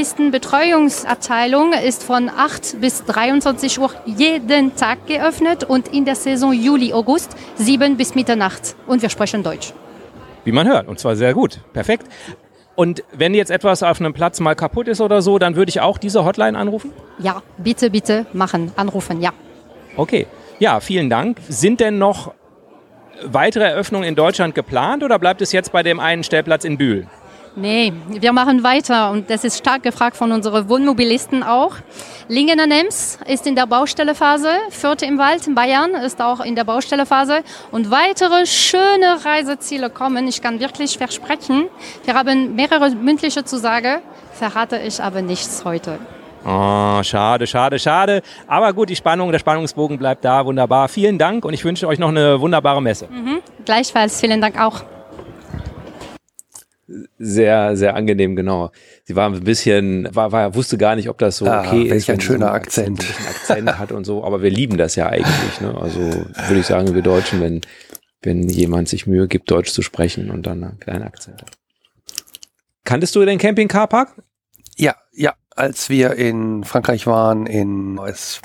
Wohnmobilistenbetreuungsabteilung ist von acht bis dreiundzwanzig Uhr jeden Tag geöffnet und in der Saison Juli, August sieben bis Mitternacht. Und wir sprechen Deutsch. Wie man hört, und zwar sehr gut. Perfekt. Und wenn jetzt etwas auf einem Platz mal kaputt ist oder so, dann würde ich auch diese Hotline anrufen? Ja, bitte, bitte machen, anrufen, ja. Okay, ja, vielen Dank. Sind denn noch weitere Eröffnungen in Deutschland geplant oder bleibt es jetzt bei dem einen Stellplatz in Bühl? Nee, wir machen weiter und das ist stark gefragt von unseren Wohnmobilisten auch. Lingen-an-Ems ist in der Baustellephase, Fürth im Wald in Bayern ist auch in der Baustellephase und weitere schöne Reiseziele kommen. Ich kann wirklich versprechen, wir haben mehrere mündliche Zusage, verrate ich aber nichts heute. Oh, schade, schade, schade. Aber gut, die Spannung, der Spannungsbogen bleibt da, wunderbar. Vielen Dank und ich wünsche euch noch eine wunderbare Messe. Mhm. Gleichfalls, vielen Dank auch. Sehr, sehr angenehm, genau. Sie war ein bisschen, war, war, wusste gar nicht, ob das so ah, okay ist. Welch ein schöner so Akzent. Akzent, ein Akzent hat und so, aber wir lieben das ja eigentlich, ne? Also würde ich sagen, wir Deutschen, wenn, wenn jemand sich Mühe gibt, Deutsch zu sprechen und dann einen kleinen Akzent hat. Kanntest du den Camping-Car-Park? Ja, ja, als wir in Frankreich waren, in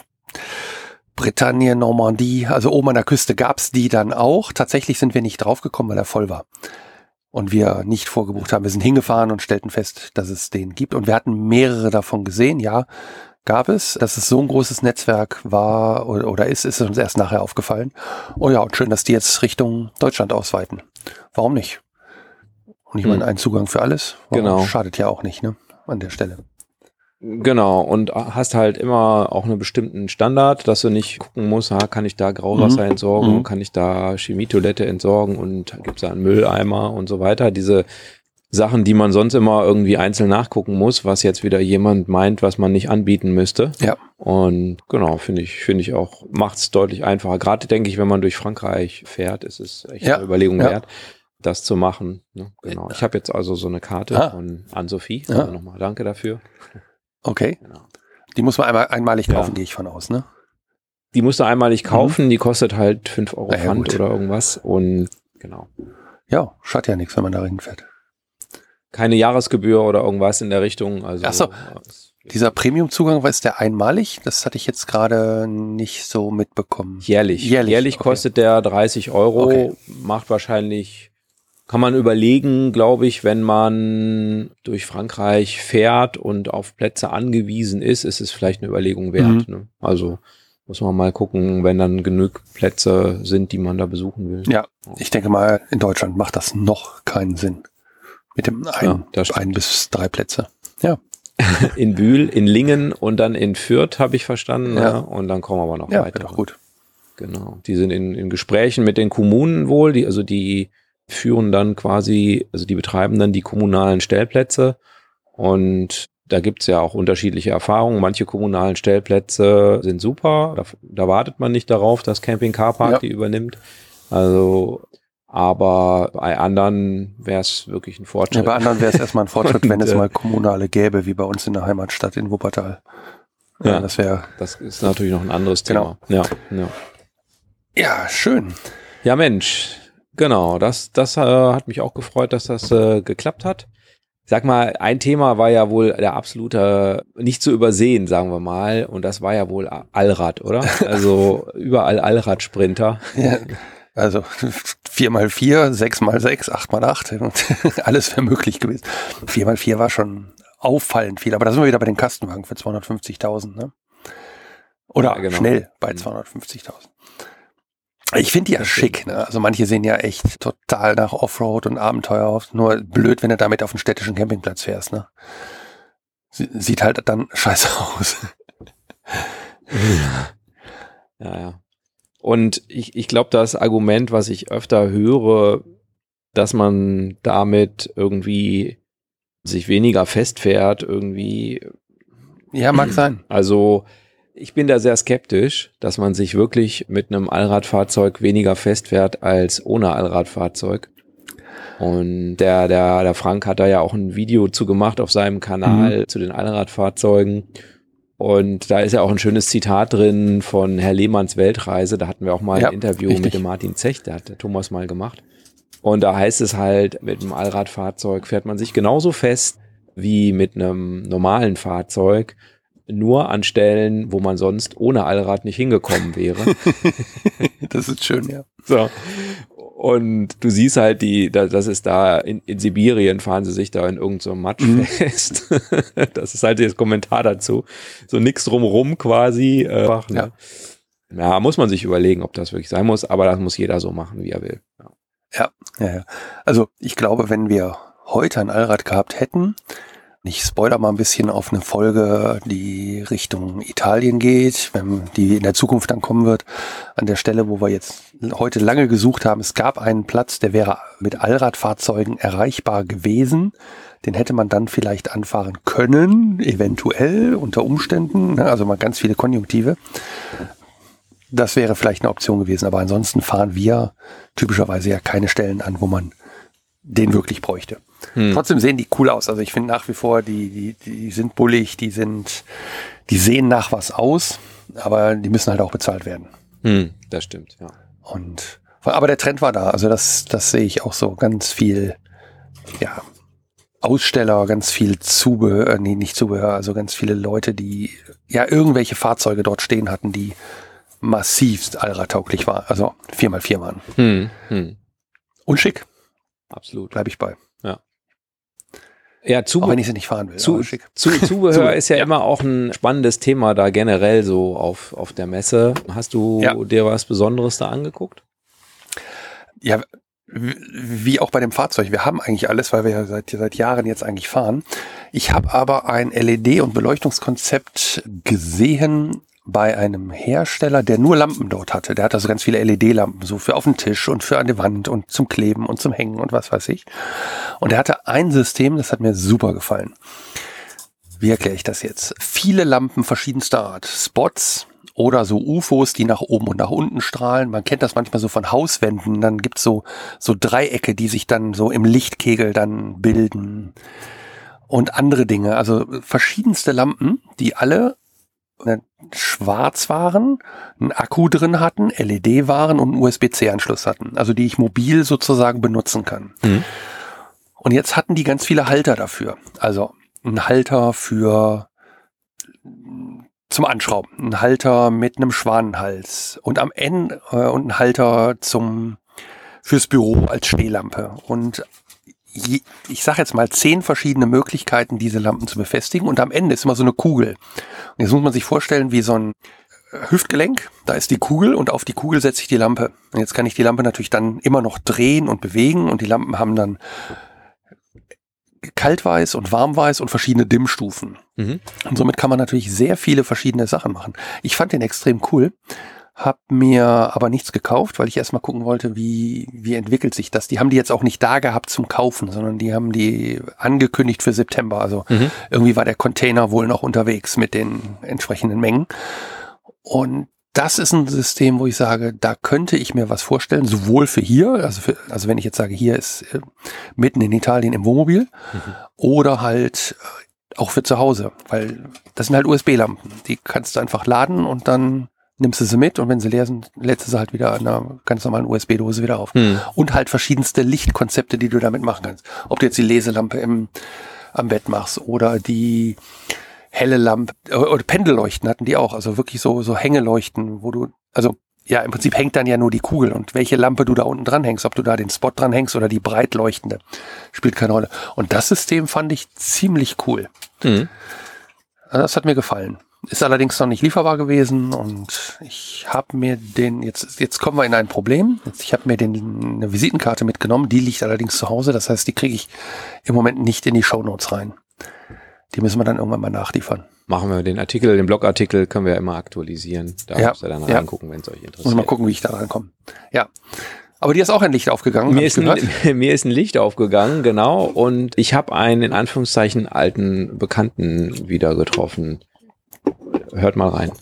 Britannien, Normandie, also oben an der Küste gab's die dann auch. Tatsächlich sind wir nicht draufgekommen, weil er voll war. Und wir nicht vorgebucht haben. Wir sind hingefahren und stellten fest, dass es den gibt. Und wir hatten mehrere davon gesehen. Ja, gab es. Dass es so ein großes Netzwerk war oder, oder ist, ist uns erst nachher aufgefallen. Oh ja, und schön, dass die jetzt Richtung Deutschland ausweiten. Warum nicht? Und ich meine, ein Zugang für alles. Warum? Genau. Schadet ja auch nicht, ne? An der Stelle. Genau, und hast halt immer auch einen bestimmten Standard, dass du nicht gucken musst, ha, kann ich da Grauwasser Mhm. entsorgen, Mhm. kann ich da Chemietoilette entsorgen und gibt es da einen Mülleimer und so weiter. Diese Sachen, die man sonst immer irgendwie einzeln nachgucken muss, was jetzt wieder jemand meint, was man nicht anbieten müsste. Ja. Und genau, finde ich, finde ich auch, macht es deutlich einfacher. Gerade denke ich, wenn man durch Frankreich fährt, ist es echt Ja, eine Überlegung ja. wert, das zu machen. Ne? Genau. Ich habe jetzt also so eine Karte Ah. von Ann-Sophie. Ja. Also nochmal danke dafür. Okay. Genau. Die muss man einmal einmalig kaufen, Ja. gehe ich von aus, ne? Die musst du einmalig kaufen, die kostet halt fünf Euro Na ja, Pfand gut. oder irgendwas und genau. Ja, schadet ja nichts, wenn man da hinfährt. Keine Jahresgebühr oder irgendwas in der Richtung. Also, Ach so. Dieser Premium-Zugang, war ist der einmalig? Das hatte ich jetzt gerade nicht so mitbekommen. Jährlich. Jährlich, Jährlich okay. kostet der dreißig Euro, Okay. macht wahrscheinlich, kann man überlegen, glaube ich, wenn man durch Frankreich fährt und auf Plätze angewiesen ist, ist es vielleicht eine Überlegung wert. Mhm. Ne? Also muss man mal gucken, wenn dann genug Plätze sind, die man da besuchen will. Ja, ich denke mal, in Deutschland macht das noch keinen Sinn. Mit dem ein, Ja, das stimmt. ein bis drei Plätze. Ja, In Bühl, in Lingen und dann in Fürth, habe ich verstanden. Ja. Ja. Und dann kommen wir noch ja, weiter. wird auch gut. Genau. Die sind in, in Gesprächen mit den Kommunen wohl, die, also die führen dann quasi, also die betreiben dann die kommunalen Stellplätze und da gibt's ja auch unterschiedliche Erfahrungen. Manche kommunalen Stellplätze sind super, da, da wartet man nicht darauf, dass Camping Car Park Ja. die übernimmt. Also, aber bei anderen wäre es wirklich ein Ja, Fortschritt. bei anderen wäre es erstmal ein Fortschritt, Und, wenn es äh, mal kommunale gäbe, wie bei uns in der Heimatstadt in Wuppertal. Ja, Ja. das wäre, Das ist natürlich noch ein anderes Genau. Thema. Ja, ja. ja, schön. Ja, Mensch, genau, das, das äh, hat mich auch gefreut, dass das äh, geklappt hat. Sag mal, ein Thema war ja wohl der absolute, nicht zu übersehen, sagen wir mal, und das war ja wohl Allrad, oder? Also überall Allradsprinter. Ja, also vier mal vier, sechs mal sechs, acht mal acht, alles wäre möglich gewesen. vier mal vier war schon auffallend viel, aber da sind wir wieder bei den Kastenwagen für zweihundertfünfzigtausend, ne? Oder Ja, genau. schnell bei Mhm. zweihundertfünfzigtausend. Ich finde die ja Das schick, stimmt. ne? Also manche sehen ja echt total nach Offroad und Abenteuer aus. Nur blöd, wenn du damit auf einen städtischen Campingplatz fährst, ne? Sie- Sieht halt dann scheiße aus. Ja, ja. Und ich, ich glaube, das Argument, was ich öfter höre, dass man damit irgendwie sich weniger festfährt, irgendwie, Ja, mag sein. also ich bin da sehr skeptisch, dass man sich wirklich mit einem Allradfahrzeug weniger festfährt als ohne Allradfahrzeug. Und der, der, der Frank hat da ja auch ein Video zu gemacht auf seinem Kanal Mhm. zu den Allradfahrzeugen. Und da ist ja auch ein schönes Zitat drin von Herr Lehmanns Weltreise. Da hatten wir auch mal Ja, ein Interview richtig. mit dem Martin Zech, der hat der Thomas mal gemacht. Und da heißt es halt, mit einem Allradfahrzeug fährt man sich genauso fest wie mit einem normalen Fahrzeug, nur an Stellen, wo man sonst ohne Allrad nicht hingekommen wäre. Das ist schön, ja. So. Und du siehst halt die, da- das ist da in, in Sibirien fahren sie sich da in irgendeinem so Matsch Mhm. fest. Das ist halt das Kommentar dazu. So nix drumrum quasi. Äh, einfach, ne? Ja. Ja, muss man sich überlegen, ob das wirklich sein muss, aber das muss jeder so machen, wie er will. Ja. Ja, ja, ja. Also ich glaube, wenn wir heute ein Allrad gehabt hätten, ich spoiler mal ein bisschen auf eine Folge, die Richtung Italien geht, wenn die in der Zukunft dann kommen wird, an der Stelle, wo wir jetzt heute lange gesucht haben. Es gab einen Platz, der wäre mit Allradfahrzeugen erreichbar gewesen. Den hätte man dann vielleicht anfahren können, eventuell unter Umständen, also mal ganz viele Konjunktive. Das wäre vielleicht eine Option gewesen, aber ansonsten fahren wir typischerweise ja keine Stellen an, wo man den wirklich bräuchte. Hm. Trotzdem sehen die cool aus. Also ich finde nach wie vor, die, die, die sind bullig, die sind, die sehen nach was aus, aber die müssen halt auch bezahlt werden. Hm, das stimmt, ja. Und, aber der Trend war da. Also das, das sehe ich auch so. Ganz viel, ja, Aussteller, ganz viel Zubehör, äh, nee, nicht Zubehör, also ganz viele Leute, die ja irgendwelche Fahrzeuge dort stehen hatten, die massivst allradtauglich waren. Also vier mal vier waren. Hm, hm. Und schick. Absolut. Bleibe ich bei. Ja. Ja, Zubehör, auch wenn ich sie nicht fahren will. zu, schick. Zu, Zubehör Zubehör, ist ja, ja immer auch ein spannendes Thema da generell so auf, auf der Messe. Hast du ja. dir was Besonderes da angeguckt? Ja, wie auch bei dem Fahrzeug. Wir haben eigentlich alles, weil wir ja seit, seit Jahren jetzt eigentlich fahren. Ich habe aber ein L E D- und Beleuchtungskonzept gesehen bei einem Hersteller, der nur Lampen dort hatte. Der hat also ganz viele L E D-Lampen, so für auf den Tisch und für an die Wand und zum Kleben und zum Hängen und was weiß ich. Und er hatte ein System, das hat mir super gefallen. Wie erkläre ich das jetzt? Viele Lampen verschiedenster Art. Spots oder so U F Os, die nach oben und nach unten strahlen. Man kennt das manchmal so von Hauswänden. Dann gibt's so, so Dreiecke, die sich dann so im Lichtkegel dann bilden. Und andere Dinge. Also verschiedenste Lampen, die alle schwarz waren, einen Akku drin hatten, L E D waren und einen U S B C Anschluss hatten. Also die ich mobil sozusagen benutzen kann. Mhm. Und jetzt hatten die ganz viele Halter dafür. Also ein Halter für zum Anschrauben, ein Halter mit einem Schwanenhals und am Ende äh, und ein Halter zum fürs Büro als Stehlampe. Und je, ich sage jetzt mal zehn verschiedene Möglichkeiten, diese Lampen zu befestigen. Und am Ende ist immer so eine Kugel. Und jetzt muss man sich vorstellen, wie so ein Hüftgelenk. Da ist die Kugel und auf die Kugel setze ich die Lampe. Und jetzt kann ich die Lampe natürlich dann immer noch drehen und bewegen. Und die Lampen haben dann Kaltweiß und Warmweiß und verschiedene Dimmstufen. Mhm. Und somit kann man natürlich sehr viele verschiedene Sachen machen. Ich fand den extrem cool. Hab mir aber nichts gekauft, weil ich erstmal gucken wollte, wie, wie entwickelt sich das. Die haben die jetzt auch nicht da gehabt zum Kaufen, sondern die haben die angekündigt für September. Also mhm. irgendwie war der Container wohl noch unterwegs mit den entsprechenden Mengen. Und das ist ein System, wo ich sage, da könnte ich mir was vorstellen, sowohl für hier, also für, also wenn ich jetzt sage, hier ist äh, mitten in Italien im Wohnmobil, mhm. oder halt äh, auch für zu Hause, weil das sind halt U S B-Lampen. Die kannst du einfach laden und dann nimmst du sie mit und wenn sie leer sind, lädst du sie halt wieder an einer ganz normalen U S B-Dose wieder auf. Hm. Und halt verschiedenste Lichtkonzepte, die du damit machen kannst. Ob du jetzt die Leselampe im, am Bett machst oder die helle Lampe, oder Pendelleuchten hatten die auch, also wirklich so, so Hängeleuchten, wo du, also ja, im Prinzip hängt dann ja nur die Kugel und welche Lampe du da unten dran hängst, ob du da den Spot dran hängst oder die breit leuchtende, spielt keine Rolle. Und das System fand ich ziemlich cool. Hm. Also das hat mir gefallen. Ist allerdings noch nicht lieferbar gewesen und ich habe mir den, jetzt jetzt kommen wir in ein Problem. Jetzt, ich habe mir den eine Visitenkarte mitgenommen, die liegt allerdings zu Hause, das heißt, die kriege ich im Moment nicht in die Shownotes rein. Die müssen wir dann irgendwann mal nachliefern. Machen wir den Artikel, den Blogartikel können wir immer aktualisieren. Da ja, müsst ihr dann ja. reingucken, wenn es euch interessiert. Muss mal gucken, wie ich da rankomme. Ja. Aber dir ist auch ein Licht aufgegangen. Mir ist ein, mir ist ein Licht aufgegangen, genau. Und ich habe einen, in Anführungszeichen, alten Bekannten wieder getroffen. Hört mal rein.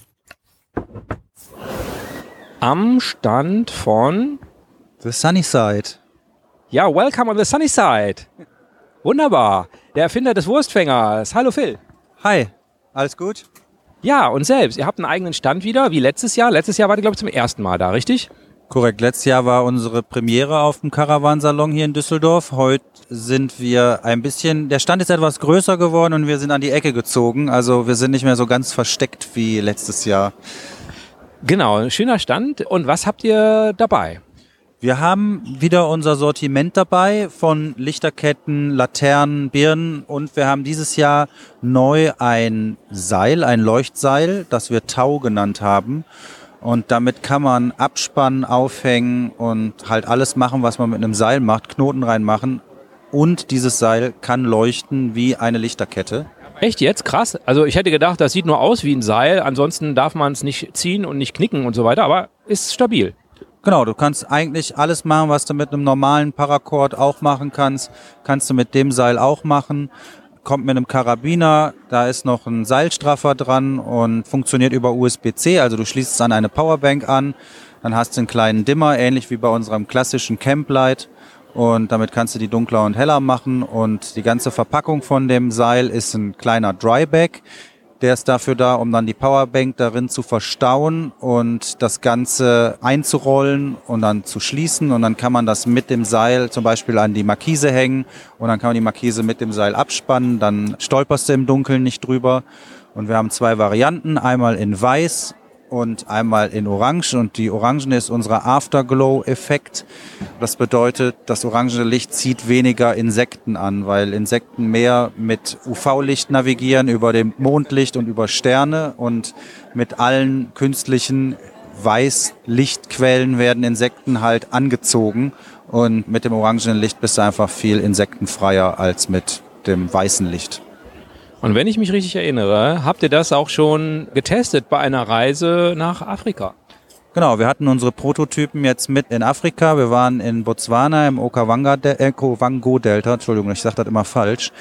Am Stand von The Sunny Side. Ja, welcome on the Sunny Side. Wunderbar. Der Erfinder des Wurstfängers. Hallo Phil. Hi, alles gut? Ja, und selbst. Ihr habt einen eigenen Stand wieder, wie letztes Jahr. Letztes Jahr wart ihr, glaube ich, zum ersten Mal da, richtig? Korrekt. Letztes Jahr war unsere Premiere auf dem Caravansalon hier in Düsseldorf. Heute sind wir ein bisschen, der Stand ist etwas größer geworden und wir sind an die Ecke gezogen. Also wir sind nicht mehr so ganz versteckt wie letztes Jahr. Genau, schöner Stand. Und was habt ihr dabei? Wir haben wieder unser Sortiment dabei von Lichterketten, Laternen, Birnen und wir haben dieses Jahr neu ein Seil, ein Leuchtseil, das wir Tau genannt haben. Und damit kann man abspannen, aufhängen und halt alles machen, was man mit einem Seil macht, Knoten reinmachen. und dieses Seil kann leuchten wie eine Lichterkette. Echt jetzt? Krass. Also ich hätte gedacht, das sieht nur aus wie ein Seil, ansonsten darf man es nicht ziehen und nicht knicken und so weiter, aber ist stabil. Genau, du kannst eigentlich alles machen, was du mit einem normalen Paracord auch machen kannst, kannst du mit dem Seil auch machen. Kommt mit einem Karabiner, da ist noch ein Seilstraffer dran und funktioniert über U S B C, also du schließt es an eine Powerbank an, dann hast du einen kleinen Dimmer, ähnlich wie bei unserem klassischen Camplight. Und damit kannst du die dunkler und heller machen. Und die ganze Verpackung von dem Seil ist ein kleiner Dryback. Der ist dafür da, um dann die Powerbank darin zu verstauen und das Ganze einzurollen und dann zu schließen. Und dann kann man das mit dem Seil zum Beispiel an die Markise hängen. Und dann kann man die Markise mit dem Seil abspannen. Dann stolperst du im Dunkeln nicht drüber. Und wir haben zwei Varianten. Einmal in weiß und einmal in Orange. Und die Orangene ist unser Afterglow-Effekt. Das bedeutet, das orangene Licht zieht weniger Insekten an, weil Insekten mehr mit U V-Licht navigieren, über dem Mondlicht und über Sterne. Und mit allen künstlichen Weißlichtquellen werden Insekten halt angezogen. Und mit dem orangenen Licht bist du einfach viel insektenfreier als mit dem weißen Licht. Und wenn ich mich richtig erinnere, habt ihr das auch schon getestet bei einer Reise nach Afrika? Genau, wir hatten unsere Prototypen jetzt mit in Afrika. Wir waren in Botswana im Okavango-Delta, Entschuldigung, ich sage das immer falsch.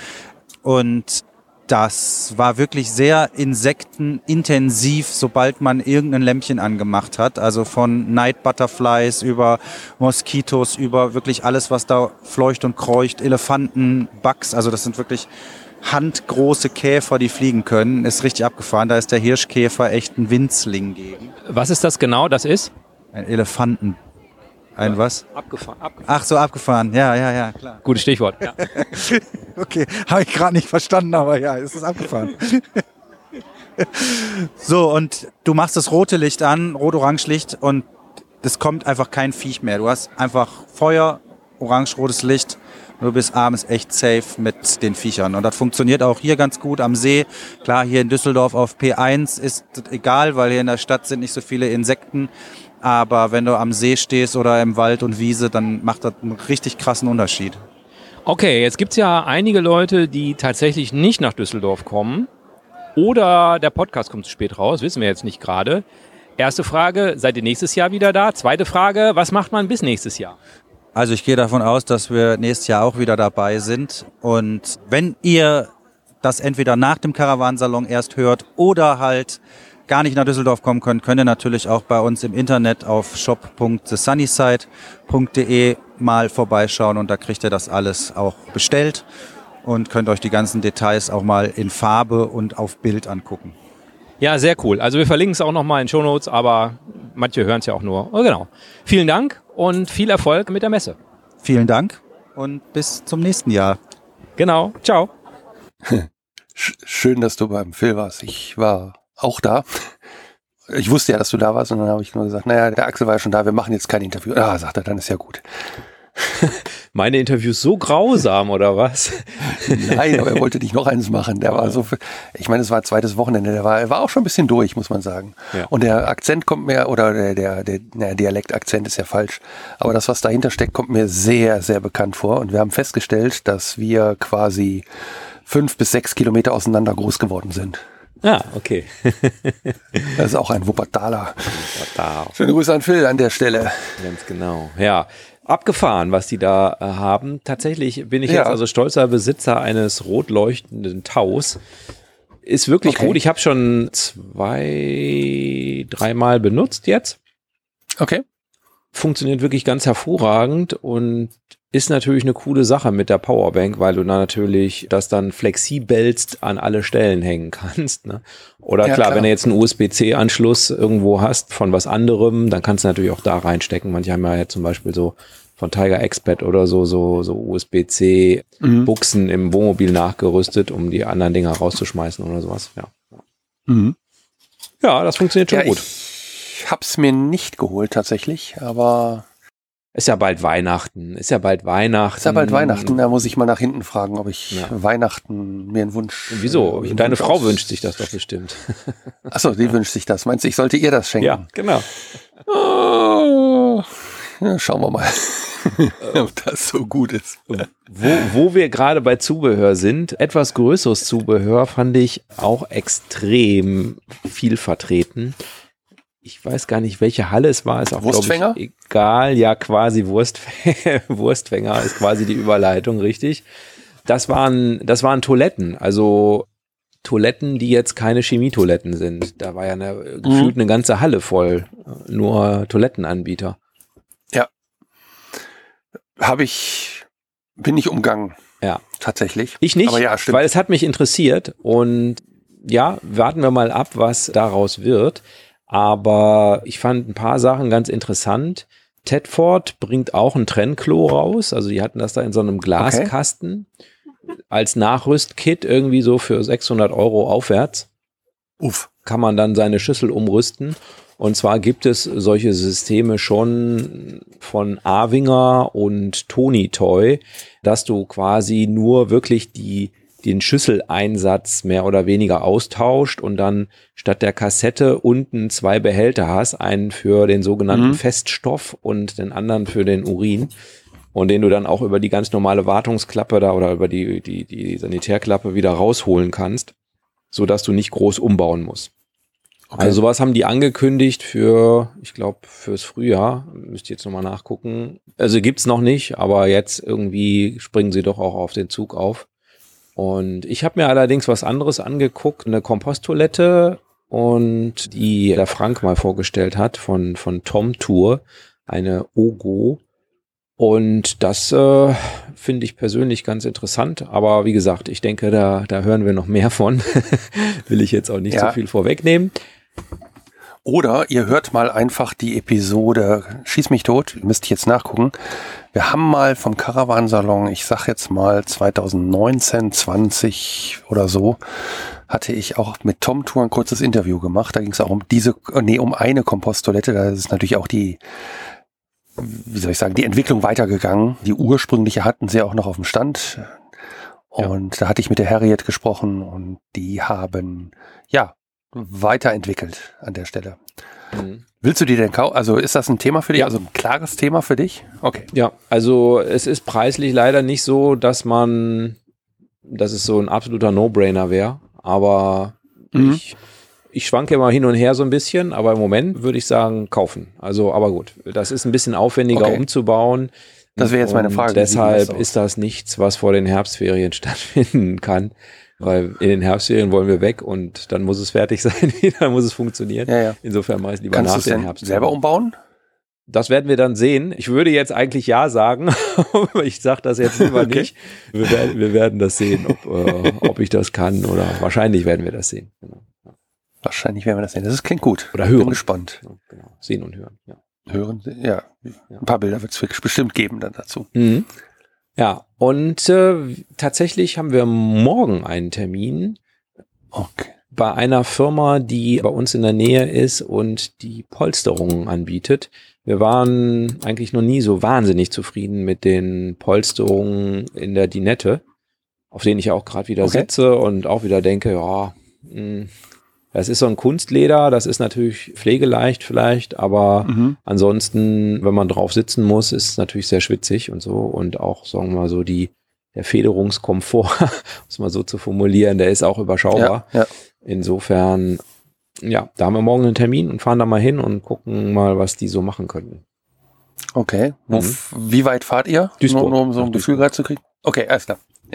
Und das war wirklich sehr insektenintensiv, sobald man irgendein Lämpchen angemacht hat. Also von Night Butterflies über Moskitos, über wirklich alles, was da fleucht und kreucht, Elefanten, Bugs, also das sind wirklich handgroße Käfer, die fliegen können, ist richtig abgefahren. Da ist der Hirschkäfer echt ein Winzling gegen. Was ist das genau? Das ist? Ein Elefanten. Ein was? Abgefahren. abgefahren. Ach so, abgefahren. Ja, ja, ja, klar. Gutes Stichwort. Ja. Okay, habe ich gerade nicht verstanden, aber ja, es ist abgefahren. So, und du machst das rote Licht an, rot-orange-Licht, und es kommt einfach kein Viech mehr. Du hast einfach Feuer, orange-rotes Licht. Du bist abends echt safe mit den Viechern. Und das funktioniert auch hier ganz gut am See. Klar, hier in Düsseldorf auf P eins ist das egal, weil hier in der Stadt sind nicht so viele Insekten. Aber wenn du am See stehst oder im Wald und Wiese, dann macht das einen richtig krassen Unterschied. Okay, jetzt gibt's ja einige Leute, die tatsächlich nicht nach Düsseldorf kommen. Oder der Podcast kommt zu spät raus, wissen wir jetzt nicht gerade. Erste Frage, seid ihr nächstes Jahr wieder da? Zweite Frage, was macht man bis nächstes Jahr? Also ich gehe davon aus, dass wir nächstes Jahr auch wieder dabei sind. Und wenn ihr das entweder nach dem Caravansalon erst hört oder halt gar nicht nach Düsseldorf kommen könnt, könnt ihr natürlich auch bei uns im Internet auf shop punkt the sunnyside punkt de mal vorbeischauen und da kriegt ihr das alles auch bestellt und könnt euch die ganzen Details auch mal in Farbe und auf Bild angucken. Ja, sehr cool. Also wir verlinken es auch nochmal in den Shownotes, aber manche hören es ja auch nur. Oh, genau. Vielen Dank und viel Erfolg mit der Messe. Vielen Dank und bis zum nächsten Jahr. Genau. Ciao. Schön, dass du beim Phil warst. Ich war auch da. Ich wusste ja, dass du da warst und dann habe ich nur gesagt, naja, der Axel war ja schon da, wir machen jetzt kein Interview. Ah, sagt er, dann ist ja gut. Meine Interviews so grausam, oder was? Nein, aber er wollte nicht noch eins machen. Der war so, ich meine, es war zweites Wochenende, der war, er war auch schon ein bisschen durch, muss man sagen. Ja. Und der Akzent kommt mir, oder der, der, der, der Dialektakzent ist ja falsch, aber das, was dahinter steckt, kommt mir sehr, sehr bekannt vor. Und wir haben festgestellt, dass wir quasi fünf bis sechs Kilometer auseinander groß geworden sind. Ah, okay. Das ist auch ein Wuppertaler. Wuppertal. Schöne Grüße an Phil an der Stelle. Ganz genau, ja. Abgefahren, was die da äh, haben. Tatsächlich bin ich ja. jetzt also stolzer Besitzer eines rot leuchtenden Taus. Ist wirklich okay. gut. Ich habe schon zwei, dreimal benutzt jetzt. Okay. Funktioniert wirklich ganz hervorragend und ist natürlich eine coole Sache mit der Powerbank, weil du da natürlich das dann flexibelst an alle Stellen hängen kannst. Ne? Oder ja, klar, klar, wenn du jetzt einen U S B C-Anschluss irgendwo hast von was anderem, dann kannst du natürlich auch da reinstecken. Manche haben ja jetzt zum Beispiel so von Tiger Expat oder so, so, so U S B C-Buchsen mhm. im Wohnmobil nachgerüstet, um die anderen Dinger rauszuschmeißen oder sowas. Ja, mhm. ja das funktioniert schon ja, gut. Ich hab's mir nicht geholt tatsächlich, aber ist ja bald Weihnachten, ist ja bald Weihnachten. Ist ja bald Weihnachten, da muss ich mal nach hinten fragen, ob ich ja. Weihnachten mir einen Wunsch... Wieso? Äh, Deine Wunsch Frau aus... wünscht sich das doch bestimmt. Achso, die wünscht sich das. Meinst du, ich sollte ihr das schenken? Ja, genau. Oh, ja, schauen wir mal. Ob das so gut ist. Wo, wo wir gerade bei Zubehör sind, etwas größeres Zubehör fand ich auch extrem viel vertreten. Ich weiß gar nicht, welche Halle es war. Ist auch, Wurstfänger? Ich, egal, ja, quasi Wurstfänger. Wurstfänger ist quasi die Überleitung, richtig. Das waren, das waren Toiletten, also Toiletten, die jetzt keine Chemietoiletten sind. Da war ja eine, mhm. gefühlt eine ganze Halle voll, nur Toilettenanbieter. Ja. Habe ich, bin ich umgangen. Ja. Tatsächlich. Ich nicht, aber ja, stimmt. Weil es hat mich interessiert und ja, warten wir mal ab, was daraus wird. Aber ich fand ein paar Sachen ganz interessant. Tedford bringt auch ein Trennklo raus. Also die hatten das da in so einem Glaskasten okay. als Nachrüstkit irgendwie so für sechshundert Euro aufwärts. Uff. Kann man dann seine Schüssel umrüsten. Und zwar gibt es solche Systeme schon von Awinger und Tony Toy, dass du quasi nur wirklich die den Schüsseleinsatz mehr oder weniger austauscht und dann statt der Kassette unten zwei Behälter hast, einen für den sogenannten mhm. Feststoff und den anderen für den Urin und den du dann auch über die ganz normale Wartungsklappe da oder über die, die, die Sanitärklappe wieder rausholen kannst, sodass du nicht groß umbauen musst. Okay. Also sowas haben die angekündigt für, ich glaube, fürs Frühjahr. Müsst ihr jetzt nochmal nachgucken. Also gibt's noch nicht, aber jetzt irgendwie springen sie doch auch auf den Zug auf. Und ich habe mir allerdings was anderes angeguckt, eine Komposttoilette und die der Frank mal vorgestellt hat von von Tom Tour, eine Ogo. Und das äh, finde ich persönlich ganz interessant. Aber wie gesagt, ich denke, da da hören wir noch mehr von. Will ich jetzt auch nicht ja. so viel vorwegnehmen. Oder ihr hört mal einfach die Episode Schieß mich tot, müsst ihr jetzt nachgucken. Wir haben mal vom Caravansalon, ich sag jetzt mal zwanzig neunzehn, zwanzig oder so, hatte ich auch mit Tom Tour ein kurzes Interview gemacht. Da ging es auch um diese, nee, um eine Komposttoilette. Da ist natürlich auch die, wie soll ich sagen, die Entwicklung weitergegangen. Die ursprüngliche hatten sie auch noch auf dem Stand. Und ja. da hatte ich mit der Harriet gesprochen und die haben, ja, weiterentwickelt an der Stelle. Mhm. Willst du die denn kaufen? Also ist das ein Thema für dich? Ja. Also ein klares Thema für dich? Okay. Ja, also es ist preislich leider nicht so, dass man, dass es so ein absoluter No-Brainer wäre. Aber mhm. ich, ich schwanke immer hin und her so ein bisschen. Aber im Moment würde ich sagen, kaufen. Also, aber gut, das ist ein bisschen aufwendiger okay. umzubauen. Das wäre jetzt meine Frage. Und deshalb das ist das nichts, was vor den Herbstferien stattfinden kann. Weil in den Herbstferien wollen wir weg und dann muss es fertig sein, dann muss es funktionieren. Ja, ja. Insofern mache ich lieber Kannst nach den Herbstferien. Selber umbauen? Das werden wir dann sehen. Ich würde jetzt eigentlich ja sagen, aber ich sage das jetzt lieber okay. nicht. Wir werden, wir werden das sehen, ob, äh, ob ich das kann oder wahrscheinlich werden wir das sehen. Genau. Ja. Wahrscheinlich werden wir das sehen. Das klingt gut. Oder hören. Bin gespannt. Ja, genau. Sehen und hören. Ja. Hören, ja. ja. Ein paar Bilder wird es bestimmt geben dann dazu. Mhm. Ja, und äh, tatsächlich haben wir morgen einen Termin okay. bei einer Firma, die bei uns in der Nähe ist und die Polsterungen anbietet. Wir waren eigentlich noch nie so wahnsinnig zufrieden mit den Polsterungen in der Dinette, auf denen ich auch gerade wieder okay. sitze und auch wieder denke, ja, mh, das ist so ein Kunstleder, das ist natürlich pflegeleicht vielleicht, aber mhm. ansonsten, wenn man drauf sitzen muss, ist es natürlich sehr schwitzig und so und auch, sagen wir mal so, die der Federungskomfort, um es mal so zu formulieren, der ist auch überschaubar. Ja, ja. Insofern, ja, da haben wir morgen einen Termin und fahren da mal hin und gucken mal, was die so machen könnten. Okay, mhm. Wie weit fahrt ihr? Duisburg. Nur, nur um so ein Gefühl gerade zu kriegen? Okay, alles klar. Ja.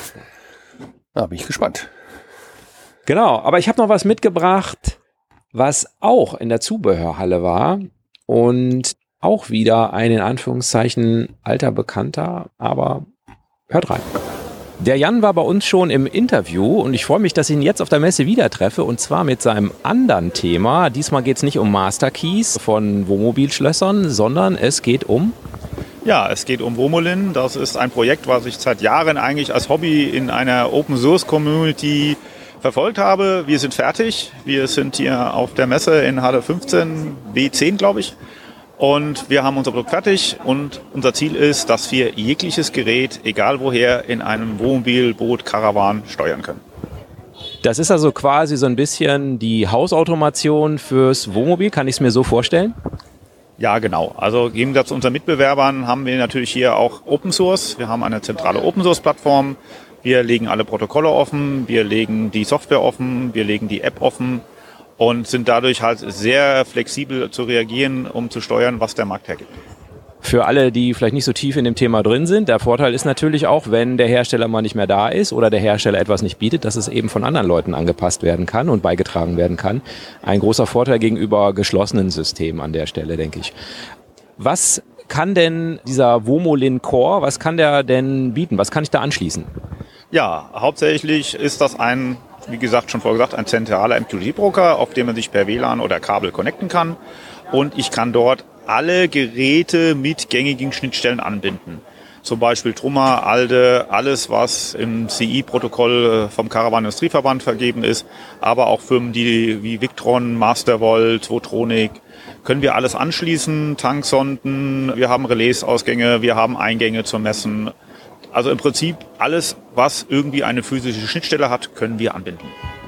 Da bin ich gespannt. Genau, aber ich habe noch was mitgebracht, was auch in der Zubehörhalle war und auch wieder ein in Anführungszeichen alter Bekannter, aber hört rein. Der Jan war bei uns schon im Interview und ich freue mich, dass ich ihn jetzt auf der Messe wieder treffe und zwar mit seinem anderen Thema. Diesmal geht es nicht um Master Keys von Wohnmobilschlössern, sondern es geht um... Ja, es geht um Womolin. Das ist ein Projekt, was ich seit Jahren eigentlich als Hobby in einer Open-Source-Community verfolgt habe. Wir sind fertig. Wir sind hier auf der Messe in Halle fünfzehn, B zehn, glaube ich. Und wir haben unser Produkt fertig. Und unser Ziel ist, dass wir jegliches Gerät, egal woher, in einem Wohnmobil, Boot, Caravan steuern können. Das ist also quasi so ein bisschen die Hausautomation fürs Wohnmobil. Kann ich es mir so vorstellen? Ja, genau. Also im Gegensatz zu unseren Mitbewerbern haben wir natürlich hier auch Open Source. Wir haben eine zentrale Open Source Plattform. Wir legen alle Protokolle offen, wir legen die Software offen, wir legen die App offen und sind dadurch halt sehr flexibel zu reagieren, um zu steuern, was der Markt hergibt. Für alle, die vielleicht nicht so tief in dem Thema drin sind, der Vorteil ist natürlich auch, wenn der Hersteller mal nicht mehr da ist oder der Hersteller etwas nicht bietet, dass es eben von anderen Leuten angepasst werden kann und beigetragen werden kann. Ein großer Vorteil gegenüber geschlossenen Systemen an der Stelle, denke ich. Was kann denn dieser Womolin Core, was kann der denn bieten? Was kann ich da anschließen? Ja, hauptsächlich ist das ein, wie gesagt, schon vorher gesagt, ein zentraler M Q T T-Broker, auf dem man sich per W L A N oder Kabel connecten kann. Und ich kann dort alle Geräte mit gängigen Schnittstellen anbinden. Zum Beispiel Trummer, Alde, alles, was im C I-Protokoll vom Caravan Industrieverband vergeben ist, aber auch Firmen, die wie Victron, Mastervolt, Votronic, können wir alles anschließen, Tanksonden, wir haben Relaisausgänge, wir haben Eingänge zum Messen. Also im Prinzip alles, was irgendwie eine physische Schnittstelle hat, können wir anbinden.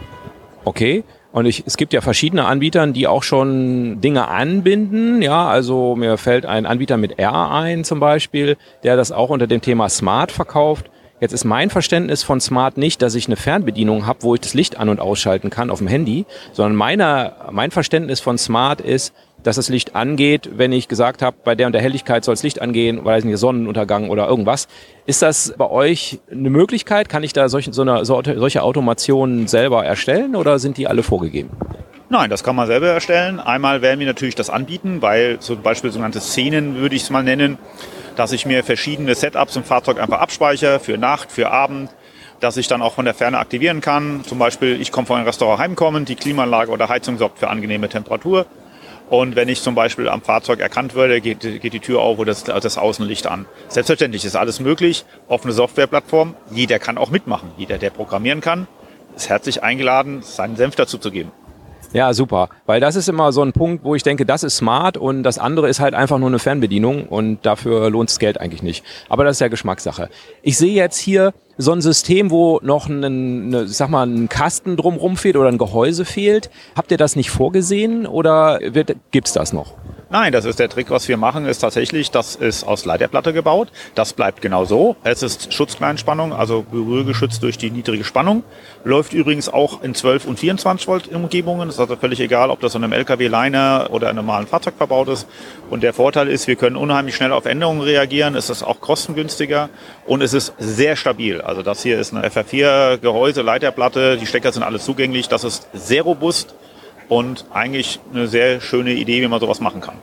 Okay. Und ich, es gibt ja verschiedene Anbieter, die auch schon Dinge anbinden. Ja, also mir fällt ein Anbieter mit R ein zum Beispiel, der das auch unter dem Thema Smart verkauft. Jetzt ist mein Verständnis von Smart nicht, dass ich eine Fernbedienung habe, wo ich das Licht an- und ausschalten kann auf dem Handy, sondern meine, mein Verständnis von Smart ist, dass das Licht angeht, wenn ich gesagt habe, bei der und der Helligkeit soll das Licht angehen, weiß nicht, Sonnenuntergang oder irgendwas. Ist das bei euch eine Möglichkeit? Kann ich da solche, so eine, solche Automationen selber erstellen oder sind die alle vorgegeben? Nein, das kann man selber erstellen. Einmal werden wir natürlich das anbieten, weil zum Beispiel sogenannte Szenen würde ich es mal nennen, dass ich mir verschiedene Setups im Fahrzeug einfach abspeichere, für Nacht, für Abend, dass ich dann auch von der Ferne aktivieren kann. Zum Beispiel, ich komme von einem Restaurant heimkommen, die Klimaanlage oder Heizung sorgt für angenehme Temperatur. Und wenn ich zum Beispiel am Fahrzeug erkannt werde, geht, geht die Tür auf oder das, das Außenlicht an. Selbstverständlich ist alles möglich. Offene Softwareplattform. Jeder kann auch mitmachen. Jeder, der programmieren kann, ist herzlich eingeladen, seinen Senf dazu zu geben. Ja, super. Weil das ist immer so ein Punkt, wo ich denke, das ist smart und das andere ist halt einfach nur eine Fernbedienung und dafür lohnt das Geld eigentlich nicht. Aber das ist ja Geschmackssache. Ich sehe jetzt hier so ein System, wo noch ein, eine, sag mal, ein Kasten drumrum fehlt oder ein Gehäuse fehlt. Habt ihr das nicht vorgesehen oder wird, gibt's das noch? Nein, das ist der Trick, was wir machen, ist tatsächlich, das ist aus Leiterplatte gebaut. Das bleibt genau so. Es ist Schutzkleinspannung, also berührgeschützt durch die niedrige Spannung. Läuft übrigens auch in zwölf und vierundzwanzig Volt Umgebungen. Das ist also völlig egal, ob das in einem L K W-Liner oder einem normalen Fahrzeug verbaut ist. Und der Vorteil ist, wir können unheimlich schnell auf Änderungen reagieren. Es ist auch kostengünstiger und es ist sehr stabil. Also das hier ist eine F R vier Gehäuse, Leiterplatte. Die Stecker sind alles zugänglich. Das ist sehr robust. Und eigentlich eine sehr schöne Idee, wie man sowas machen kann.